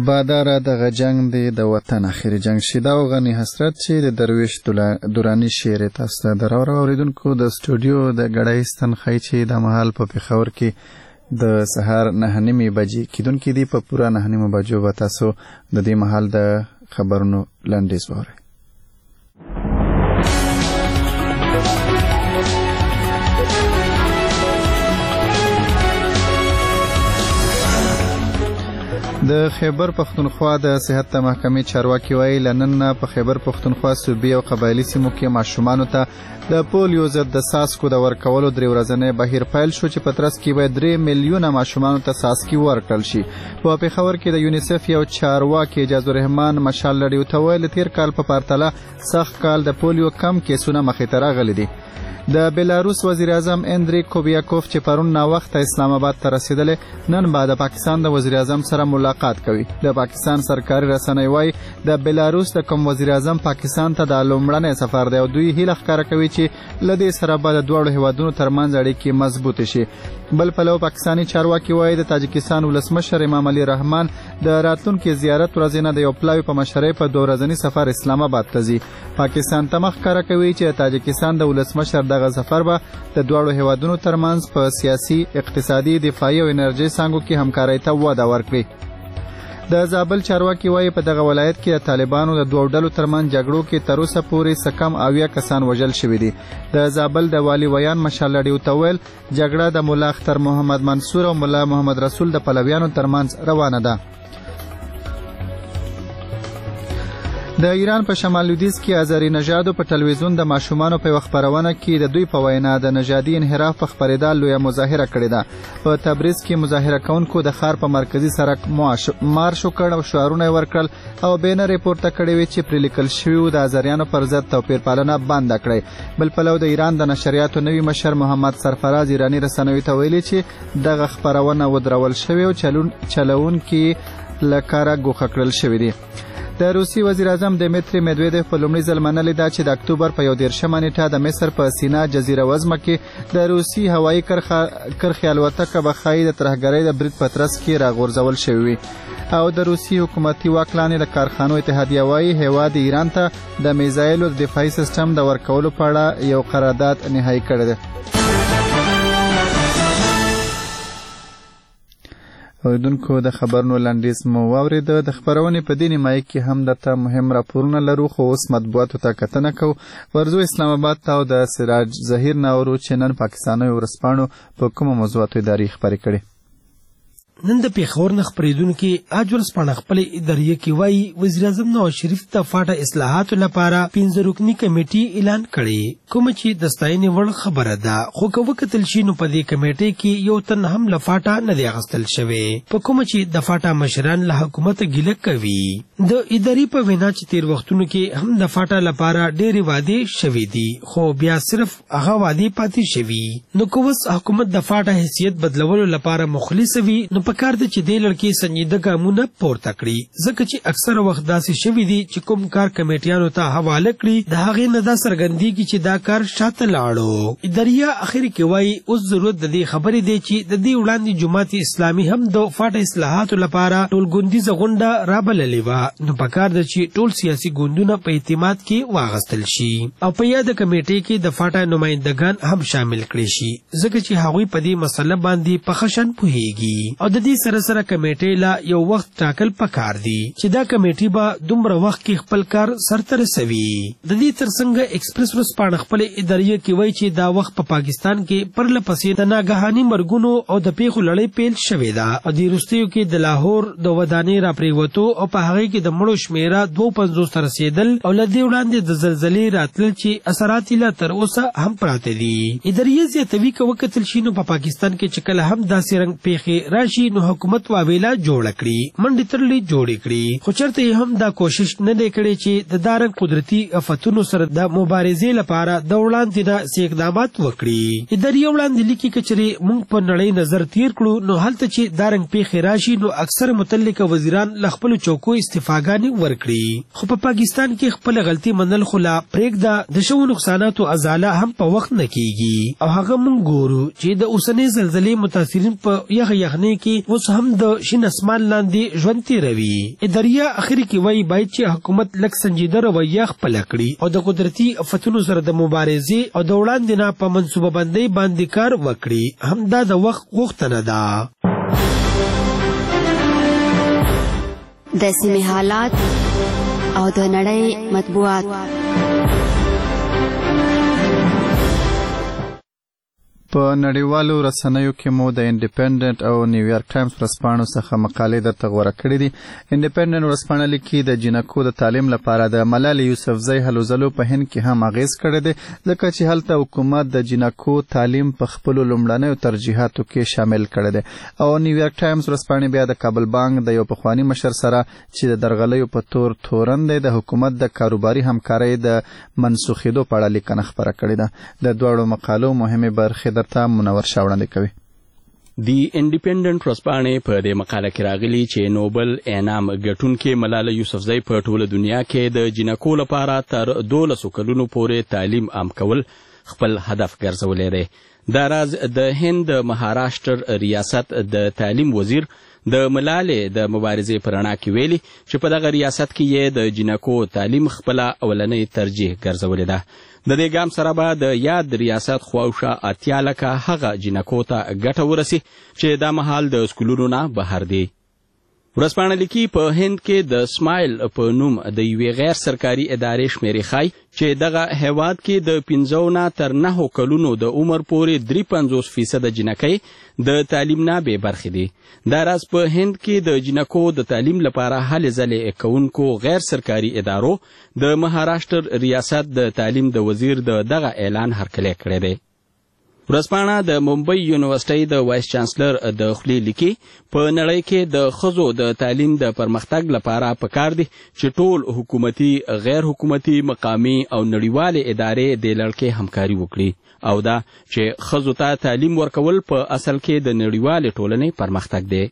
باداره دغه جنگ دی د وطن اخري جنگ شي دا غني حسرت چې د درویش دورانی شعر تاسو ته درور اوریدونکو د سټوډیو د غړایستان خای چې د محل په پېښور کې د سهار نه نیمه بجې کیدونکې دی په پورا نه نیمه بجو به تاسو د دې محل د خبرونو لاندیز وره د خیبر پختونخوا د صحت محکمې چارواکي وایي لنن په خیبر پختونخوا صوبې او قبایلی سیمو کې ماشومانو ته د پولیو ضد د څاڅکو د ورکولو درې ورځنی بهیر پیل شو چې په ترڅ کې به درې میلیونه ماشومانو ته څاڅکي ورکړل شي. په پېښور کې د یونیسف یو چارواکي اجاز الرحمن مشال لړیو ته ویل تیر کال په پرتله سخت کال د پولیو کم کیسونه مخې ته راغلي دي. د بلاروس وزیر اعظم اندری کوبیاکوف چې پرون نا وخت اسلام آباد ته رسیدلې نن بعد د پاکستان د وزیر اعظم سره ملاقات کوي. د پاکستان سرکاري رسنۍ وایي د بلاروس د کوم وزیر اعظم پاکستان ته د لومړنی سفر دی او دوی هیله ښکاره کوي چې له دې سره به د دواړو هیوادونو ترمنځ اړیکې مضبوطې شي. بل پلو پاکستانی چارواکي وایي د تاجکستان ولسمشر امام علي رحمان د راتلونکي زیارت ورځې نه د یو پلاوي په مشرۍ په دوه ورځني سفر اسلام آباد ته ځي. پاکستان ته مخ ښکاره کوي چې تاجکستان د ولسمشر دغه سفر به د دواړو هیوادونو ترمنځ په سیاسي، اقتصادي، دفاعي او انرژي څانګو کې همکارۍ ته وده ورکړي. د زابل چارواکي وایي په دغه ولایت کې د طالبانو د دوه ډلو ترمنځ جګړو کې تر اوسه پورې څه کم اویا کسان وژل شوي دي. د زابل د والي ویان مشال لړیو ته ویل جګړه د ملا اختر محمد منصور او ملا محمد رسول د پلویانو ترمنځ روانه ده. د ایران په شمال لویدیځ کې آذری نژادو په ټلویزیون د ماشومانو په خبرونه کې د دوی په وینا د نژادي انحراف په خبرېدا لویه مظاهره کړې ده. په تبریز کې مظاهره کوونکو د ښار په مرکزي سړک مارش وکړ او شعارونه ورکړل او بینر یې پورته کړی وي چې پرې لیکل شوي وو د آذریانو پر ضد توپیر پالنه بنده کړئ. بل پلو د ایران د نشریاتو نوي مشر محمد سرفراز ایرانی رسنوي ته ویلي چې دغه خبرونه ودرول شوې او چلونکي له کاره ګوښه کړل شوي دي. د روسي وزیر اعظم دمیتری مدویدف په لومړي ځل منلې ده چې د اکتوبر په یو دېرشمه نیټه د مصر په سینا جزیره وزمه کې د روسي هوایي کرښې الوتکه به ښایي د ترهګرۍ د برید په ترڅ کې راغورځول شوې وي. او د روسي حکومتي واک لاندې د کارخانو اتحادیه وایي هیواد ایران ته د میزایلو د دفاعي سیستم د ورکولو په اړه یو قرارداد نهایي کړی دی. اوریدونکو د خبرونو لاندیز مو واورید. د خبرونې په دې نیمایي کې هم درته مهم راپورونه لرو خو اوس مطبوعاتو ته کتنه کوو. ورځو اسلام آباد ته او د سراج ظهیر ناورو چې نن پاکستاني ورسپاڼو په کومو موضوعاتو ادارې خبرې کړي. نن د پیښور نه خبرېدونکي اج ورځپاڼه خپل ادارې کې وایي وزیر اعظم نواز شریف د فاټا اصلاحاتو لپاره پنځه رکني کمیټې اعلان کړي کوم چې د ستاینې وړ خبره ده خو که وکتل شي نو په دې کمیټې کې یو تن هم له فاټا نه دی اخیستل شوی په کوم چې د فاټا مشران له حکومت ګیله کوي. د ادارې په وینا چې تیر وختونو کې هم د فاټا لپاره ډېرې وعدې شوي دي خو بیا صرف هغه وعدې پاتې شوي نو که اوس حکومت د فاټا حیثیت بدلولو لپاره مخلص وي نو پکار دی چې دې لړکې سنجیده ګامونه پورته کړي ځکه چې اکثر وخت داسې شوي دي چې کوم کار کمیټیانو ته حواله کړي د هغې نه دا څرګندېږي چې دا کار شاته لاړو. اداریه اخر کې وایي اوس ضرورت د دې خبرې دی چې د دې وړاندې جماعت اسلامي هم د فاټا اصلاحاتو لپاره ټولګوندیزه غونډه رابللې وه نو پکار ده چې ټول سیاسي ګوندونه په اعتماد کې واغستل شي او په یاده کمیټې کې د فاټا نمایندګان هم شامل کړي شي ځکه چې هغوی په دې مسله باندې په ښه شان پوهیږي او د دې سره سره کمیټې لا یو وخت ټاکل پکار دي چې دا کمیټې به دومره وخت کې خپل کار سرته رسوي. د دې ترڅنګ ایکسپریس ورځپاڼه خپل ادارې کې وایي چې دا وخت په پاکستان کې پرله پسې د ناګهاني مرګونو او د پیښو لړۍ پیل شوې ده او د وروستیو کې د لاهور د ودانۍ راپرېوتو او په هغې کې د مړو شمېره دوه پنځوس ته رسېدل او له دې وړاندې د زلزلې راتلل چې اثرات یې لا تر اوسه هم پراته دي. ادارې زیاتوي که وکتل شي نو په پاکستان کې چې کله هم داسې رنګ پیښې راشي نو حکومت واویلا جوړه کړي منډې ترلې جوړې کړي خو چېرته یې هم دا کوشش نه دی کړی چې د دا رنګ قدرتي آفتونو سره د مبارزې لپاره د وړاندې نه څه اقدامات وکړي. ادارې وړاندې لیکي که چېرې موږ په نړۍ نظر تیر کړو نو هلته چې دا رنګ پیښې راشي نو اکثر متعلقه وزیران له خپلو چوکو استعفا استعفاګانې ورکړي خو په پاکستان کې خپل غلطي منل خو لا پرېږده د شوو نقصاناتو ازاله هم په وخت نه کیږي او هغه موږ ګورو چې د اوسنۍ زلزلې متاثرین په یخ یخنۍ کې اوس هم د شین اسمان لاندې ژوند تیروي اداريه اخر کې وایي باید چې حکومت لږ سنجیده رویه خپله کړي او د قدرتي آفتونو سره د مبارزې او د وړاندې نه په منصوبه بندۍ باندې کار وکړي همدا د وخت غوښتنه ده د سیمې حالات او د نړۍ مطبوعات په نړیوالو رسنیو کې مو د انډیپندنت او نیویارک ټایمز ورځپاڼو څخه مقالې درته غوره کړې دي. انډیپندنت ورځپاڼه لیکي د جنکو د تعلیم لپاره د ملالۍ یوسفزۍ هلو ځلو په هند کې هم اغیز کړی دی ځکه چې هلته حکومت د جنکو تعلیم په خپلو لومړنیو ترجیحاتو کې شامل کړی دی. او نیویارک ټایمز ورځپاڼې بیا د کابل بانک د یو پخواني مشر سره چې د درغلیو په تور تورن دی د حکومت د کاروباري همکارۍ د منسوخېدو په اړه لیکنه خپره کړې ده. د دواړو مقالو مهمې برخې درته منور شاه وړاندې کوي. دی انډیپندنت ورځپاڼې په دې مقاله کې راغلي چې نوبل انعام ګټونکې ملاله یوسفزۍ په ټوله دنیا کې د جنکو لپاره تر دولسو کلونو پورې تعلیم عام کول خپل هدف ګرځولی دی. دا راز د هند مهاراشټر ریاست د تعلیم وزیر د ملالې د مبارزې په رڼا کې ویلي چې په دغه ریاست کې یې د جنکو تعلیم خپله اولنۍ ترجیح ګرځولې ده. د دې ګام سره به د یاد ریاست خواوشا اتیا لکه هغه جنکو ته ګټه ورسي چې دا مهال د سکولونو نه بهر دي. ورځپاڼه لیکي په هند کې د سمایل په نوم د یوې غیر سرکاري ادارې شمیرې ښایي چې دغه هیواد کې د پنځو نه تر نهو کلونو د عمر پورې درې پنځوس فیصده جنکۍ د تعلیم نه بې برخې دي. دا راز په هند کې د جنکو د تعلیم لپاره هلې ځلې کوونکو غیر سرکاري ادارو د مهاراشټر ریاست د تعلیم د وزیر د دغه اعلان هرکلی کړی دی. ورځپاڼه د ممبئی یونیورسټۍ د وایس چانسلر د خولې لیکي په نړۍ کې د ښځو د تعلیم د پرمختګ لپاره پکار دي چې ټول حکومتي غیر حکومتي مقامي او نړیوالې ادارې د لړکې همکاري وکړي او دا چې ښځو ته تعلیم ورکول په اصل کې د نړیوالې ټولنې پرمختګ دی.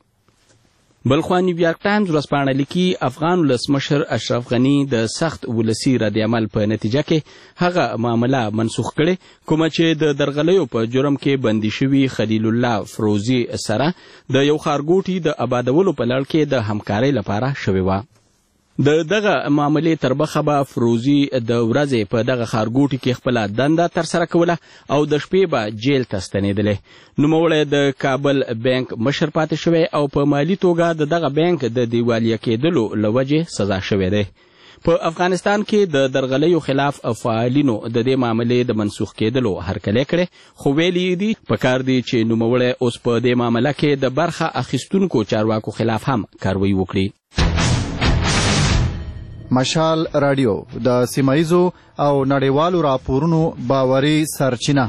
بلخوا نیویارک ټایمز ورځپاڼه لیکي افغان ولسمشر اشرف غني د سخت ولسي ردعمل په نتیجه کې هغه معامله منسوخ کړې کومه چې د درغلیو په جرم کې بندي شوي خلیل الله فروزي سره د یو ښارګوټي د آبادولو په لړ کې د همکارۍ لپاره شوې وه. د دغه معاملې تر بخه به فروزي د ورځې په دغه ښارګوټي کې خپله دنده ترسره کوله او د شپې به جیل ته ستنېدلی. نوموړی د کابل بانک مشر پاتې شوی او په مالي توګه د دغه بانک د دیوالیه کېدلو له وجې سزا شوی دی. په افغانستان کې د درغلیو خلاف فعالینو د دې معاملې د منسوخ کېدلو هرکلی کړی خو ویلي دي پکار دي چې نوموړی اوس په دې معامله کې د برخه اخیستونکو چارواکو خلاف هم کاروایی وکړي. مشال رادیو د سیمایزو او نړیوالو راپورونو باوري سرچینه.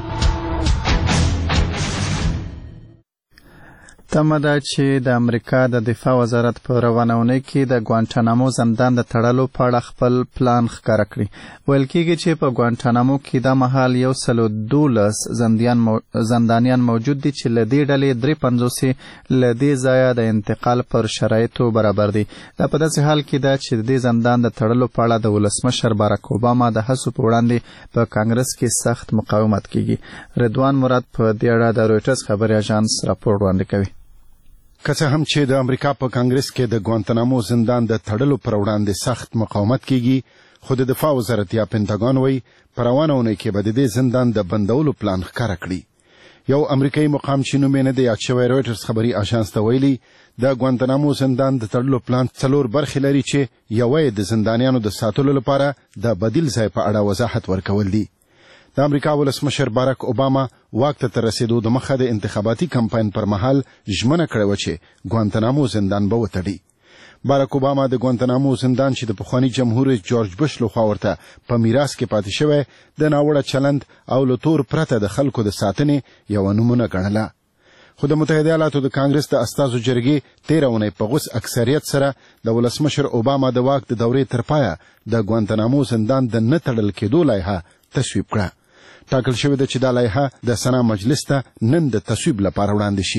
تمه ده چې د امریکا د دفاع وزارت په روانه اونۍ کې د ګوانټانامو زندان د تړلو په اړه خپل پلان ښکاره کړي. ویل کېږي چې په ګوانټانامو کې دا مهال یو سلو دولس زندانیان موجود دي چې له دې ډلې درې پنځوس له دې ځایه د انتقال پر شرایطو برابر دي. دا په داسې حال کې ده چې د دې زندان د تړلو په اړه د ولسمشر باراک اوباما د هڅو په وړاندې په کانګرس کې سخت مقاومت کېږي. رضوان مراد په دې اړه د رویټرز خبري اژانس راپور وړاندې کوي. که څه هم چې د امریکا په کانګرس کې د ګوانتنامو زندان د تړلو پر وړاندې سخت مقاومت کیږي خو د دفاع وزارت یا پینټاګون وایي په روانه اونۍ کې به د دې زندان د بندولو پلان ښکاره کړي. یو امریکایي مقام چې نوم یې نه دی یاد شوی رویټرز خبري اژانس ته ویلي د ګوانتنامو زندان د تړلو پلان څلور برخې لري چې یوه یې د زندانیانو د ساتلو لپاره د بدیل ځای په اړه وضاحت ورکول دي. د امریکا ولسمشر باراک اوباما واک ته تر رسېدو د مخه د انتخاباتي کمپاین پر مهال ژمنه کړې وه چې ګوانتنامو زندان به وتړي. باراک اوباما د ګوانتنامو زندان چې د پخواني جمهور جورج بش لخوا ورته په میراث کې پاتې شوی د ناوړه چلند او له تور پرته د خلکو د ساتنې یوه نمونه ګڼله. خو د متحده ایالاتو د کانګرس د استازو جرګې تېره اونۍ په غوڅ اکثریت سره د ولسمشر اوباما د واک د دورې تر پایه د ګوانتنامو زندان د نه تړل کېدو لایحه تصویب کړه. ټاکل شوې ده چې دا لایحه د سنا مجلس ته نن د تصویب لپاره وړاندې شي.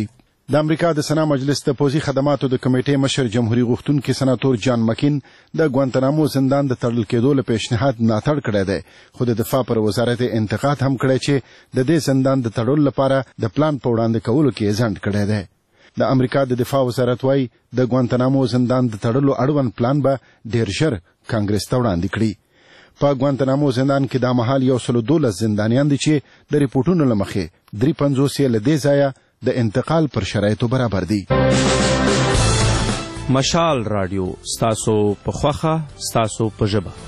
د امریکا د سنا مجلس د پوځي خدماتو د کمیټې مشر جمهوریت غوښتونکي سناتور جان مکین د ګوانتنامو زندان د تړل کېدو له پیشنهاد ملاتړ کړی دی خو د دفاع پر وزارت انتقاد هم کړی چې د دې زندان د تړلو لپاره د پلان په وړاندې کولو کې ځنډ کړی دی د امریکا د دفاع وزارت وايي د ګوانتنامو زندان د تړلو اړوند پلان به ډیر ژر کانګرس ته وړاندې کړي په ګوانتنامو زندان کې د مهال یو سل دولس زندانیان دي چې د ریپورتونو له مخې درې پنځوس یې له دې ځایه د انتقال پر شرایطو برابر دي. مشال رادیو ستاسو په خوخه ستاسو په ژبه.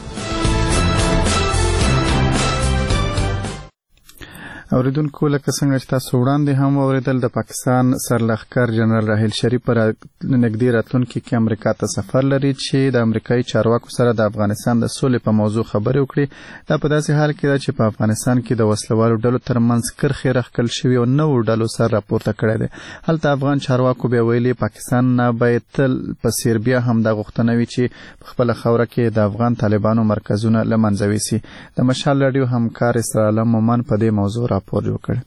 اوریدونکو لکه څنګه چې تاسو وړاندې هم اوریدل د پاکستان سرلښکر جنرال راحیل شریف پر نږدې راتلونکي کې امریکا ته سفر لري چې د امریکایي چارواکو سره د افغانستان د سولې په موضوع خبرې وکړي. دا په داسې حال کې ده چې په افغانستان کې د وسلوالو ډلو ترمنځ کرښې راښکل شوي او نوو ډلو سر راپورته کړی دی. هلته افغان چارواکو بیا ویلي پاکستان نه باید تل په څیر بیا هم دا غوښتنه وي چې په خپله خاوره کې د افغان طالبانو مرکزونه له منځه یوسي. د مشال راډیو همکار اسرار عالم مومن په دې موضوع راپور جوړ کړ.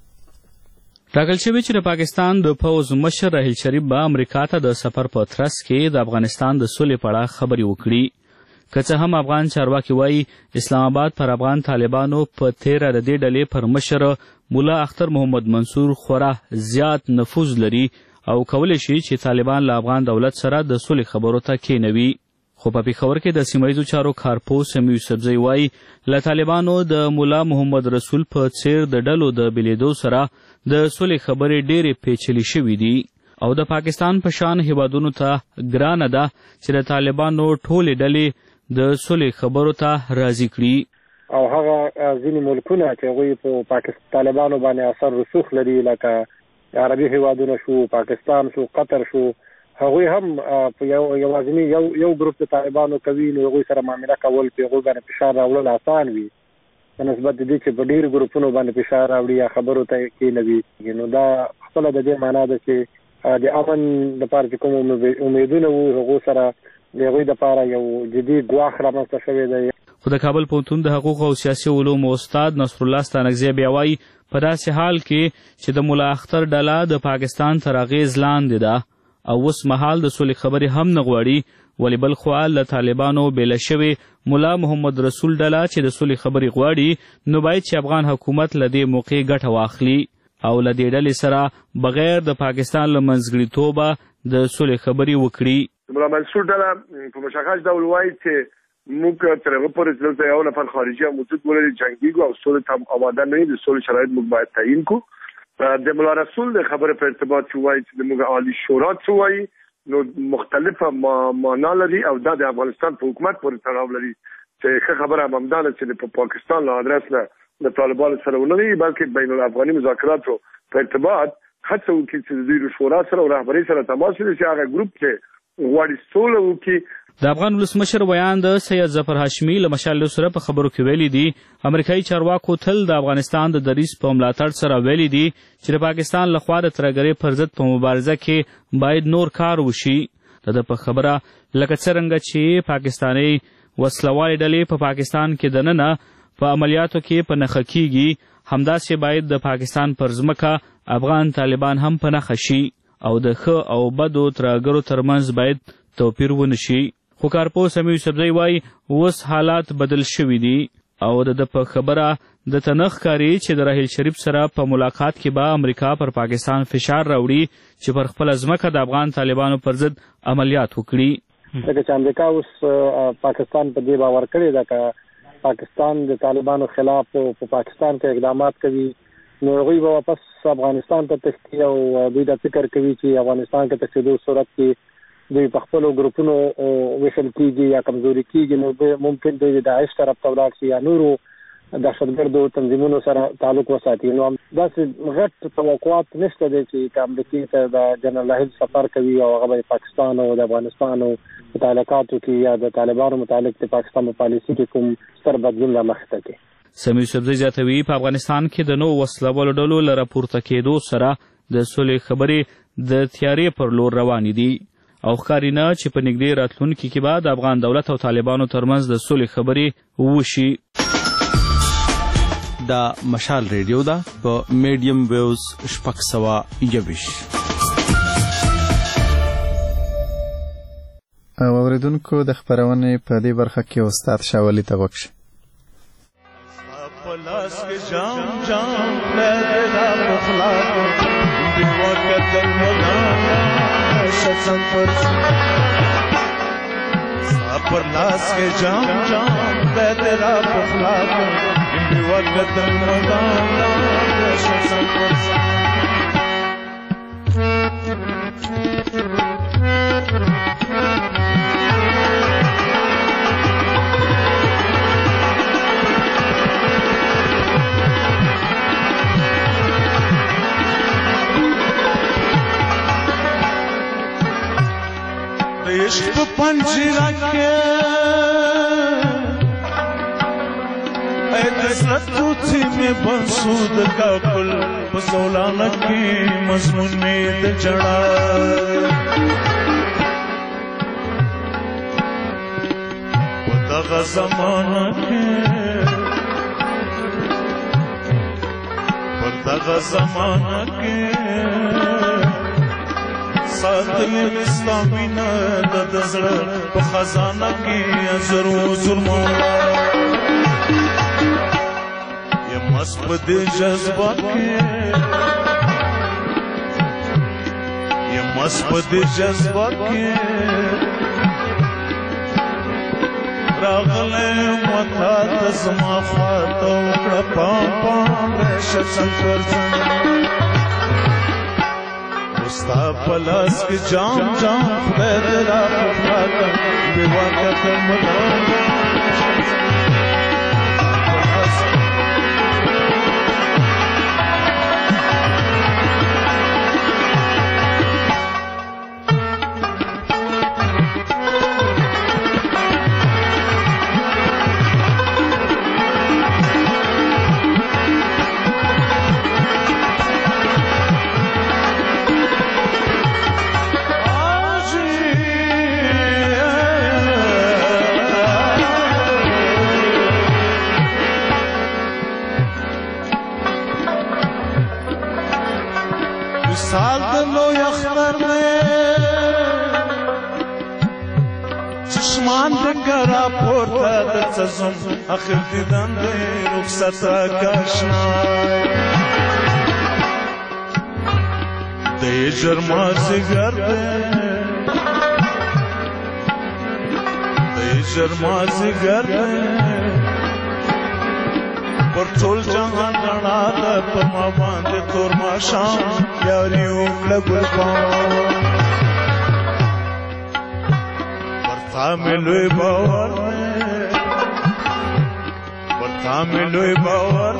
ټاکل شوی چې د پاکستان د پوځ مشر راحیل شریف به امریکا ته د سفر په ترڅ کې د افغانستان د سولې په اړه خبرې وکړي. که څه هم افغان چارواکي وایي اسلام آباد پر افغان طالبانو په تیره د دې ډلې پر مشر مولا اختر محمد منصور خورا زیات نفوذ لري او کولی شي چې طالبان له افغان دولت سره د سولې خبرو ته کېنوي. خو په پېښور کې د سیمه ییزو چارو کارپو سمیع یوسفزۍ وایي له طالبانو د مولا محمد رسول په څیر د ډلو د بېلېدو سره د سولې خبرې ډېرې پیچلې شوي دي او د پاکستان په شان هیوادونو ته ګرانه ده چې د طالبانو ټولې ډلې د سولې خبرو ته راضي کړي. او هغه ځینې ملکونه چې هغوی په پاکستان طالبانو باندې اثر رسوخ لري لکه عربي هیوادونه شو، پاکستان شو، قطر شو، هغوی هم په یو یوازینی یو یو ګروپ د طالبانو کوي نو هغوی سره معامله کول په هغوی باندې فشار راوړل اسان وي په نسبت د دې چې په ډېرو ګروپونو باندې فشار راوړي یا خبرو ته کېنوي. نو دا خپله د دې معنا ده چې د امن دپاره چې کوم امیدونه وو هغو سره د هغوی دپاره یو جدي ګواښ رامنځته شوی دی. خو د کابل پوهنتون د حقوقو او سیاسي علومو استاد نصرالله ستانکزی بیا وایي په داسې حال کې چې د ملا اختر ډله د پاکستان تر اغېز لاندې ده او اوس مهال د سولې خبرې هم نه غواړي ولې بل خوا له طالبانو بېله شوې ملا محمد رسول ډله چې د سولې خبرې غواړي نو باید چې افغان حکومت له دې موقع ګټه واخلي او له دې ډلې سره بغیر د پاکستان له منځګړیتوبه د سولې خبرې وکړي. ملا منصور ډله په مشخص ډول وایي چې موږ تر هغه پورې چې دلته یو نفر خارجي موجود ولري جنګېږو او سولې ته آماده نه یو د سولې شرایط موږ باید تعیین کړو. د مولا رسول د خبره په ارتباط چې وایي چې د موږ عالی شورا څه وایي نو مختلفه معنا لري او دا د افغانستان په حکومت پورې تړاو لري چې ښه خبره هم همدا ده چې په پاکستان له ادرس نه د طالبانو سره ونه وي بلکې بین الافغاني مذاکراتو په ارتباط هڅه وکړي چې د دوی شورا سره او رهبرۍ سره تماس ونیسي چې هغه ګروپ چې غواړي سوله وکړي. د افغان ولسمشر ویاند سید ظفر هاشمي له مشال سره په خبرو کې ویلي دي امریکایي چارواکو تل د افغانستان د دریځ په ملاتړ سره ویلي دي چې د پاکستان لخوا د ترهګرۍ پر ضد په مبارزه کې باید نور کار وشي. د ده په خبره لکه څرنګه چې پاکستاني وسلوالې ډلې په پاکستان کې دننه په عملیاتو کې په نښه کیږي همداسې باید د پاکستان پر ځمکه افغان طالبان هم په نښه شي او د ښه او بدو ترهګرو ترمنځ باید توپیر ونه شي. خو کارپو سمیع یوسفزۍ وایي اوس حالات بدل شوي دي او د ده په خبره د ته نه ښکاري چې د راحیل شریف سره په ملاقات کې به امریکا پر پاکستان فشار راوړي چې پر خپله ځمکه د افغان طالبانو پر ضد عملیات وکړي. ځکه چې امریکا اوس پاکستان په دې باور کړی ده که پاکستان د طالبانو خلاف په پاکستان کې اقدامات کوي نو هغوی به واپس افغانستان ته تښتي او دوی دا فکر کوي چې افغانستان کې تښتېدو صورت کې دوی په خپلو ګروپونو ویشل کېږي یا کمزوري کېږي نو ممکن دوی د داعش طرف ته ولاړ شي یا نورو دهشتګردو تنظیمونو سره تعلق وساتي. نو داسې غټ توقعات نشته دی چې که امریکې ته د جنرال راحیل سفر کوي او هغه به د پاکستان او د افغانستان متعلقاتو کې یا د طالبانو متعلق د پاکستان په پالیسي کې کوم ستر بدلون رامخته کړي. سمیع یوسفزۍ زیاتوي په افغانستان کې د نوو وسلوالو ډلو له راپورته کېدو سره د سولې خبرې د تیارې پر لور روانې دي او ښکاري نه چې په نږدې راتلونکي کې به د افغان دولت او طالبانو ترمنځ د سولې خبرې وشي. دا مشال ریډیو ده په میډیم ویوز شپږ سوه یویشت. اوریدونکو د خبرونې په دې برخه کې استاد شاولی ته غوښ پلاس کے جام جام میرا مخلاق بے وقت المدانا شسن پر پلاس کے جام جام میرا مخلاق بے وقت المدانا شسن پر عشق پنجرہ کے اے دسرت تھی میں بنسود کا کل بزولانہ کی مضمون میں جڑا پتہ زمانہ کے پتہ زمانہ کے ساتل اسلامینا د دزړه په خزانه کې ازرو ظلمو یا مسبد جذبه کې یا مسبد جذبه کې راغله متا تسما خاطو کړه پام پام شچن ورځن ستا پلاس کے جام جام خدای دې را پخلاکه بې واقعه مدام آخر دیدن دی رخصت کاشنای دی جرمازگر دی دی جرمازگر دی پر ټول جهان رڼا ده په ما باندې تور ماښام یاري وکړه ګلپاڼ پر تا مې لوی باور کاملوی باور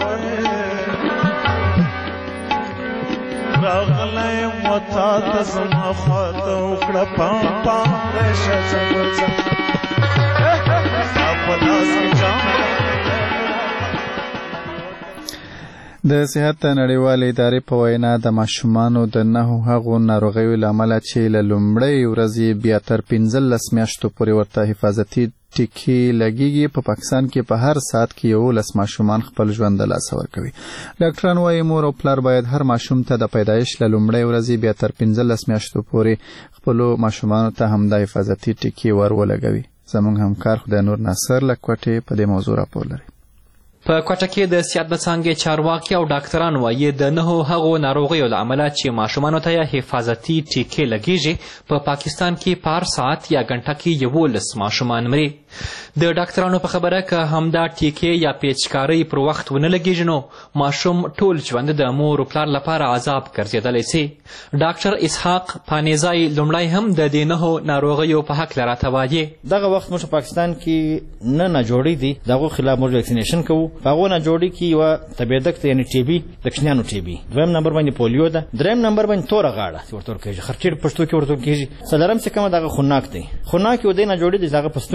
راغلی متا تزما خواته وکړه پام پام ریشه چمرڅه په لاس کې جام د صحت نړیوالې ادارې په وینا د ماشومانو د نهو هغو ناروغیو له امله چې له لومړۍ ورځې بیا تر پنځلس میاشتو پورې ورته حفاظتي ټیکې لګیږي په پاکستان کې په هر ساعت کې یولس ماشومان خپل ژوند د لاسه ورکوي. ډاکټران وايي مور او پلار باید هر ماشوم ته د پیدایش له لومړۍ ورځې بیا تر پنځلس میاشتو پورې خپلو ماشومانو ته همدا حفاظتي ټیکې ور ولګوي. زموږ همکار خدای نور ناصر له کوټې په دې موضوع راپور لري. په کوټه کې د صحت د څانګې چارواکي او ډاکټران وایي د نهو هغو ناروغیو له امله چې ماشومانو ته یې حفاظتي ټیکې لګیږي په پاکستان کې په هر ساعت یا غنټه کې یولس ماشومان مري. د ډاکټرانو په خبره که همدا ټیکې یا پیچکارۍ پر وخت ونه لګیږي نو ماشوم ټول ژوند د مور او پلار لپاره عذاب ګرځېدلی سي. ډاکټر اسحاق پانیزای لومړی هم د دې نهو ناروغیو په هکله راته وایي. دغه وخت موږ پاکستان کې نه ناجوړې دي د هغو خلاف موږ ویکسینیشن کوو. په هغو ناجوړې کې یوه طبیعدک یعنې ټي بي د کوچنیانو ټي بي، دویم نمبر باندې پولیو ده، دریم نمبر باندې توره غاړه چې ورته ورکېږي خرچېټ پښتو کې ورته ورکېږي، څلورم چې کومه دغه خناک دی. خناک یو دی ناجوړې دی چې هغه په ستوني کې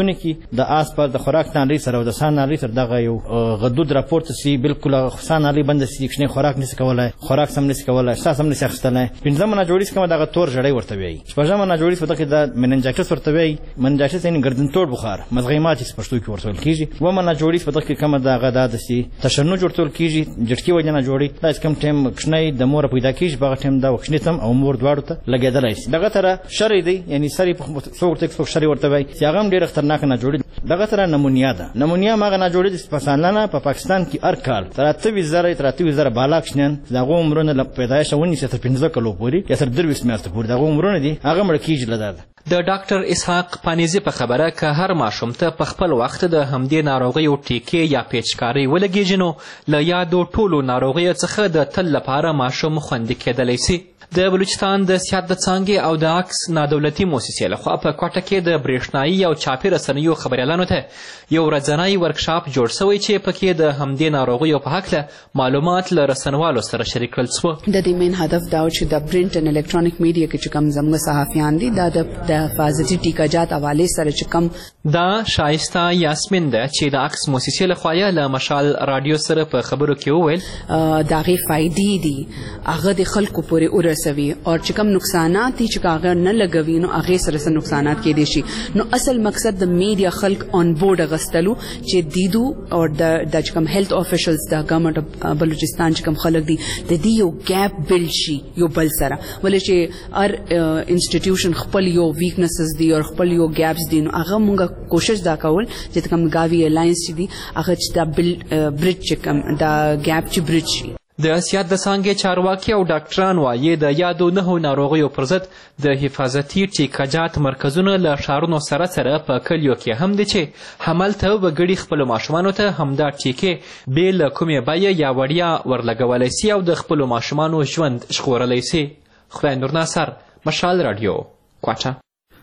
د آس په د خوراک ناروغي سره او د ساه ناروغي سره دغه یو غدود راپورته سي بالکل ساه ناروغي بند سي چې خوراک نشي کولای خوراک سم نشي کولای ساه سم نشي اخیستلای پنځمه ناجوړي کوم دغه تور جړې ورته وي شپږمه ناجوړي په دغه د مننجایټس ورته وي مننجایټس یعنی ګردنتوړ بخار مزغیمات په پښتو کې ورته کیږي و مه ناجوړي په دغه کوم دغه د سي تشنج ورته کیږي جټکی وجه ناجوړي دا کوم ټیم کښنی د مور پیدا کیږي په ټیم دا وښنیتم او مور دواړو ته لګیدلای شي دغه تر شری دی یعنی سری په څوک څوک شری ورته وي چې هغه ډیر خطرناک نه جوړي دغه تر نمونیا ده نمونیا ماغه نه جوړي په سالانه په پاکستان کې هر کال تر اته زره تر اته زره بالا کښنن دغه عمرونه ل پیدایش ونی تر پنځه کلو پوري یا تر درویس میاشتې پوري دغه عمرونه دي هغه مړ کیږي لداد د ډاکټر اسحاق پانیزی په خبره که هر ماشوم ته په خپل وخت د همدې ناروغیو ټیکې یا پیچکارۍ ولګېږي نو له یادو ټولو ناروغیو څخه د تل لپاره ماشوم خوندي کېدلی سي د بلوچستان د سیاحت د څانګې او د عکس نادولتي موسسې لخوا په کوټه کې د برېښنایي او چاپي رسنیو خبریالانو ته یو ورځنی ورکشاپ جوړ شوی چې پکې د همدې ناروغیو په هکله معلومات له رسنوالو سره شریک کړل څوه د دې مین هدف دا و چې د پرنټ ان الکترونیک میډیا کې چې کوم زموږ صحافیان دي دا د حفاظتي ټیکاجات حوالې سره چې کوم دا شایسته یاسمین ده چې د عکس موسسې لخوا یې له مشال رادیو سره په خبرو کې وویل د هغې فایدې دي هغه د خلکو پورې ورسوي او چې کوم نقصانات دي چې هغه نه لګوي نو هغې سره څه نقصانات کېدی شي نو اصل مقصد د میډیا خلک آن بورډ اخیستلو چې دیدو او د چې کوم هیلث افیشلز د ګورنمنټ بلوچستان چې کوم خلک دي د دې یو ګیپ بلډ شي یو بل سره ولې چې هر انسټیټیوشن خپل یو ویکنسز دي او خپل یو ګیپس دي نو هغه مونږ کوشش دا کول چې کوم گاوی الاینس چې دي هغه چې دا برج چې کوم دا ګیپ چې برج شي د سیاحت د څانګې چارواکي او ډاکټران وایي د یادو نهو ناروغیو پر ضد د حفاظتي ټیکاجات مرکزونه له ښارونو سره سره په کلیو کې هم دي چې همالته وګړي خپلو ماشومانو ته همدا ټیکې بې له کومې بیې یا وړیا ورلګولی سي او د خپلو ماشومانو ژوند ژغورلی سي خدای نور ناصر مشال راډیو کوټه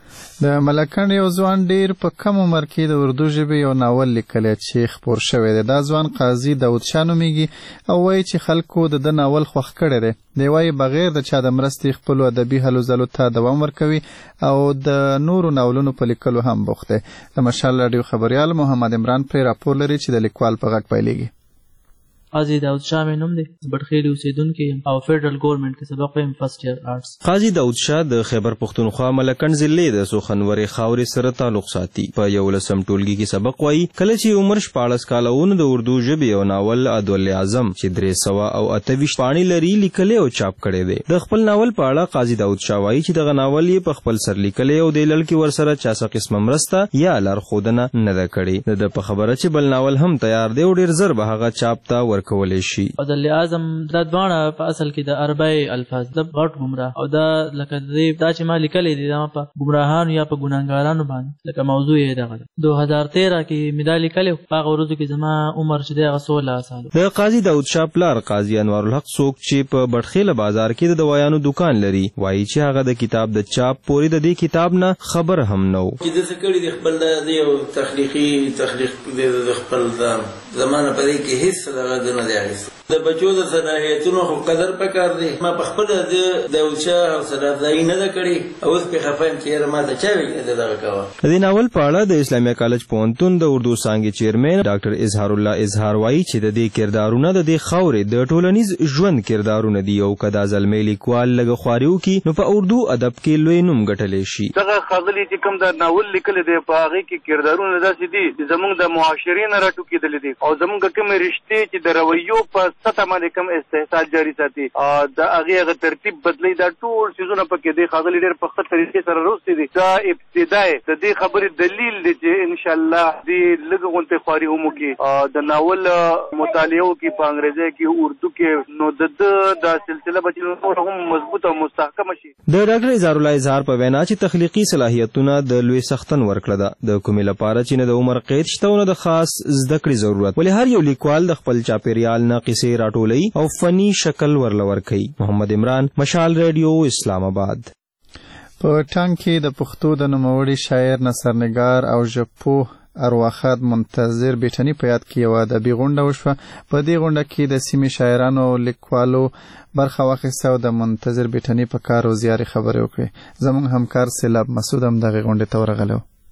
د ملکنډ یو ځوان ډیر په کم عمر کې د اردو ژبې یو ناول لیکلی چې خپور شوی دی دا ځوان قاضي داود شاه نومیږي او وایي چې خلکو د ده ناول خوښ کړی دی دی وایي بغیر د چا د مرستې خپلو ادبي هلو ځلو ته دوام ورکوي او د نورو ناولونو په لیکلو هم بوخت دی د مشال راډیو خبریال محمد عمران پرې راپور لري چې د لیکوال په غږ پیلېږي قاضي داود شاه مې نوم دی بټخیلي اوسېدونکی یم او فیډرل ګورنمنټ کې سبق وایم فرست ایئر آرټس قاضي داود شاه د خیبر پښتونخوا ملکنډ ضلع د سوخنورې خاورې سره تعلق ساتي په یولسم ټولګي کې سبق وایي کله چې عمر شپاړس کاله و د اردو ژبې یو ناول عدول اعظم چې درې سوه او اته ویشت پاڼې لري لیکلی او چاپ کړی دی د خپل ناول په اړه قاضي داود شاه وایي چې دغه ناول یې په خپل سر لیکلی او دې لړ کې ورسره چا څه قسمه مرسته یا لارښودنه نه ده کړې د ده په خبره چې بل ناول هم تیار دی او ډېر زر به هغه چاپ ته ورکولی شي عدل اعظم دا دواړه په اصل کې د عربی الفاظ د غټ ګمراه او دا لکه د دا چې ما لیکلی دی دا په ګمراهانو یا په ګناهګارانو باندې لکه موضوع یې دغه ده دو هزار تیرہ کې مې دا لیکلی په هغه ورځو کې زما عمر چې دی هغه سوله ساله د قاضي داود شاه پلار قاضي انوار الحق څوک چې په بټخیله بازار کې د دوايانو دکان لري وایي چې هغه د کتاب د چاپ پورې د دې کتاب نه خبر هم نه و چې د څه کړي د خپل د یو تخلیقي تخلیق د خپل زمانه په دې کې هیڅ دغه نه دی د بچو د صلاحیتونو خو قدر پکار دی ما په خپل د داود شاه حوصله افزایي نه ده کړې اوس پې خفه یم چې یاره ما ته چا ویلي ده دغه کوه د دې ناول په اړه د اسلامیه کالج پوهنتون د اردو څانګې چیرمین ډاکټر اظهار الله اظهار وایي چې د دې کردارونه د دې خاورې د ټولنیز ژوند کردارونه دي او که دا زلمی لیکوال لږه خواري وکړي نو په اردو ادب کې لوی نوم ګټلی شي دغه ښاغلي چې کوم د ناول لیکلی دی په هغې کې کردارونه داسې دي چې زموږ د معاشرې نه راټوکېدلي دي او زموږ کومې رشتې چې د رویو په سطح باندې کوم استحصال جاري ساتي د هغې هغه ترتیب بدلی دا ټول څیزونه پکې دی ښاغلي ډېر په ښه طریقې سره روستې دي دا ابتدا یې د دې خبرې دلیل دی چې انشاءالله دې لږ غونتې خواري هم وکړي د ناول مطالعه وکړي په انګریزي کې اردو کې نو د ده دا سلسله به چې نور هم مضبوط او مستحکمه شي د ډاکټر اظهار الله اظهار په وینا چې تخلیقي صلاحیتونه د لوی سختن ورکړه ده د کومې لپاره چې نه د عمر قید شته او نه د خاص زده کړې ضرورت ولې هر یو لیکوال د خپل چاپېریال نه قصې راټولوي او فني شکل ورلور کوي محمد عمران مشال ریډیو اسلام آباد په ټانګ کې د پښتو د نوموړي شاعر نثرنګار او ژبپوه ارواښاد منتظر بیټني په یاد کې یوه ادبي غونډه وشوه په دې غونډه کې د سیمې شاعرانو او لیکوالو برخه واخیسته او د منتظر بیټني په کار او زیارې خبرې وکړې زموږ همکار سیلاب مسعود هم دغې غونډې ته ورغلی و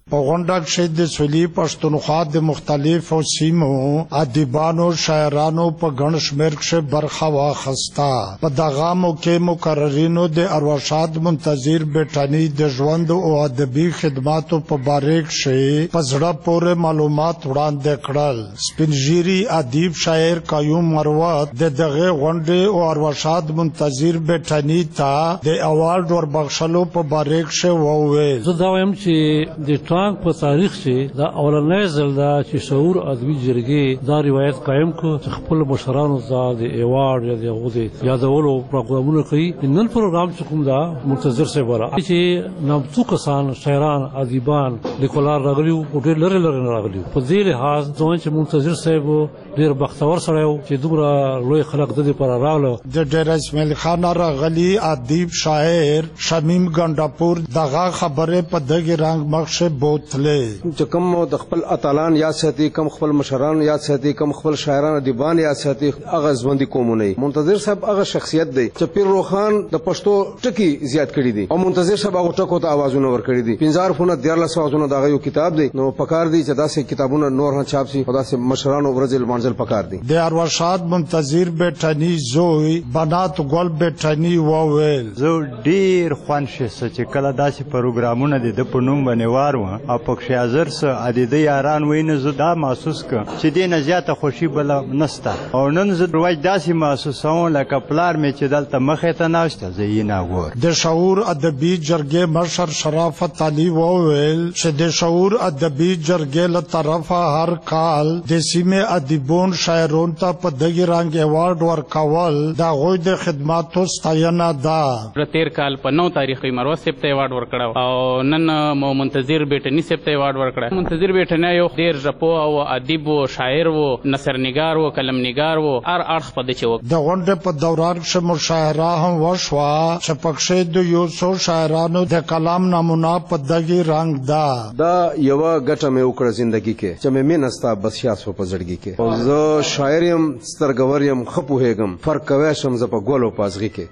په غونډه کې د سولي پښتونخوا د مختلفو سیمو ادیبانو شاعرانو په ګڼ شمېر کې برخه واخیسته. په دغه موقع مقررینو د ارواښاد منتظر بیټاني د ژوند او ادبي خدماتو په باره کې په زړه پورې معلومات وړاندې کړل. سپین ږیري ادیب شاعر قیوم مروت د دغه غونډې او ارواښاد منتظر بیټاني ته د ایوارډ وربخښلو په باره کې وویل. زه دا وایم چې د ټرانک په تاریخ کې دا اولنی ځل دا چې شعور ادبي جرګې دا روایت قایم کړ چې خپل مشرانو ته د ایوارډ یا د هغو د یادولو پروګرامونه کوي. نن پروګرام چې کوم دا منتظر صاحب ولا چې نامتو کسان شاعران ادیبان لیکوالان راغلي وو او ډېر لرې لرې نه راغلي وو. په دې لحاظ زه وایم چې منتظر صاحب ډېر بختور سړی و چې دومره لوی خلک د دې لپاره راغله. د ډېر اسماعیل خان راغلي ادیب شاعر شمیم ګنډاپور دغه خبره په دغه رنګ مخشه بوتلې چې کوم د خپل اتلان یاد ساتي، کوم خپل مشران یاد ساتي، کوم خپل شاعران ادیبان یاد ساتي، هغه ژوندي قومونه. منتظر صاحب هغه شخصیت دی چې پیر روخان د پښتو ټکی زیات کړی دي او منتظر صاحب هغه ټکو ته आवाजونه ورکړي دي. پنځه فونه دیارلس आवाजونه دغه یو کتاب دی. نو پکار دی چې داسې کتابونه نور هم چاپ شي او داسې مشرانو ورځل منځل پکار دي. د ارواښاد منتظر بیټاني زوی بنات ګل بیټاني وویل زه ډیر خوند شې چې کله داسې پروګرامونه د په نوم باندې وار و او پکې حاضر سه عدیده یاران وینه زه دا محسوس ک چې دې نه زیاته خوشي بل نسته او نن زه روای داسې محسوسوم لکه پلار مې چې دلته مخې ته ناشته زه یې نه ګور. د شعور ادبي جرګې مشر شرافت علي وویل چې د شعور ادبي جرګې له طرفه هر کال د سیمې ادیبون شاعرون ته په دغه رنګ ایوارډ ورکول د هغوی د خدماتو ستاینه ده. تیر کال په نو تاریخ مروت صاحب ته ایوارډ ورکړو او نن مو منتظر بیٹنی صاحب ته ایوارډ ورکړه. منتظر بیٹنی یو ډیر ژپو او ادیب او شاعر او نثر نگار او قلم نگار او هر اړخ په دې چوک. د غونډې په دوران کې مشاعره هم وشوه چې پکښې د یو څو شاعرانو د کلام نمونه په دغه رنګ ده. دا یو ګټه مې وکړه ژوندۍ کې چې مې مینستا بس شاسو په زړګي کې او زه شاعر یم سترګور یم خپوهېږم فرق کوي شم زه په ګولو پازغي کې.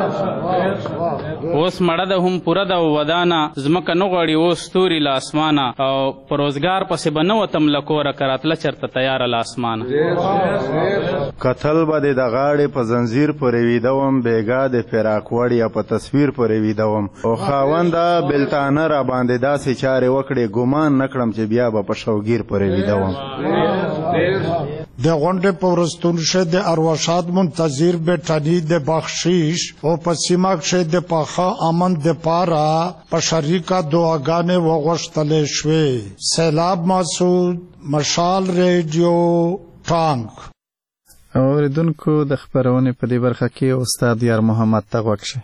اوس مړه ده هم پوره ده ودانه زمکه نه غواړي اوس ستوري له اسمانه او په روزګار پسې به نه وتم له کوره که راتله چېرته تیاره له اسمانه. کتل به دې د غاړې په زنځیر پورې ویده وم بېګا د فراق وړ یا په تصویر پورې ویده وم او خاونده بلتانه را باندې داسې چارې وکړې ګمان نه کړم چې بیا به په شوګیر پورې ویده وم. د غونډې په وروستون کې د ارواښاد منتظر بیټاني د بخشش او په سیمه کې د پاخه امن دپاره په شریکه دعاګانې وغوښتلې شوې. سیلاب مسعود، مشال ریډیو، ټانک. اوریدونکو د خبرونې په دې برخه کې استاد یار محمد ته غوږ شئ.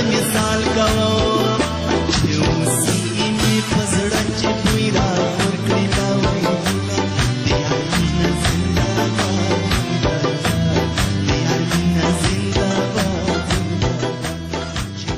مثال کوم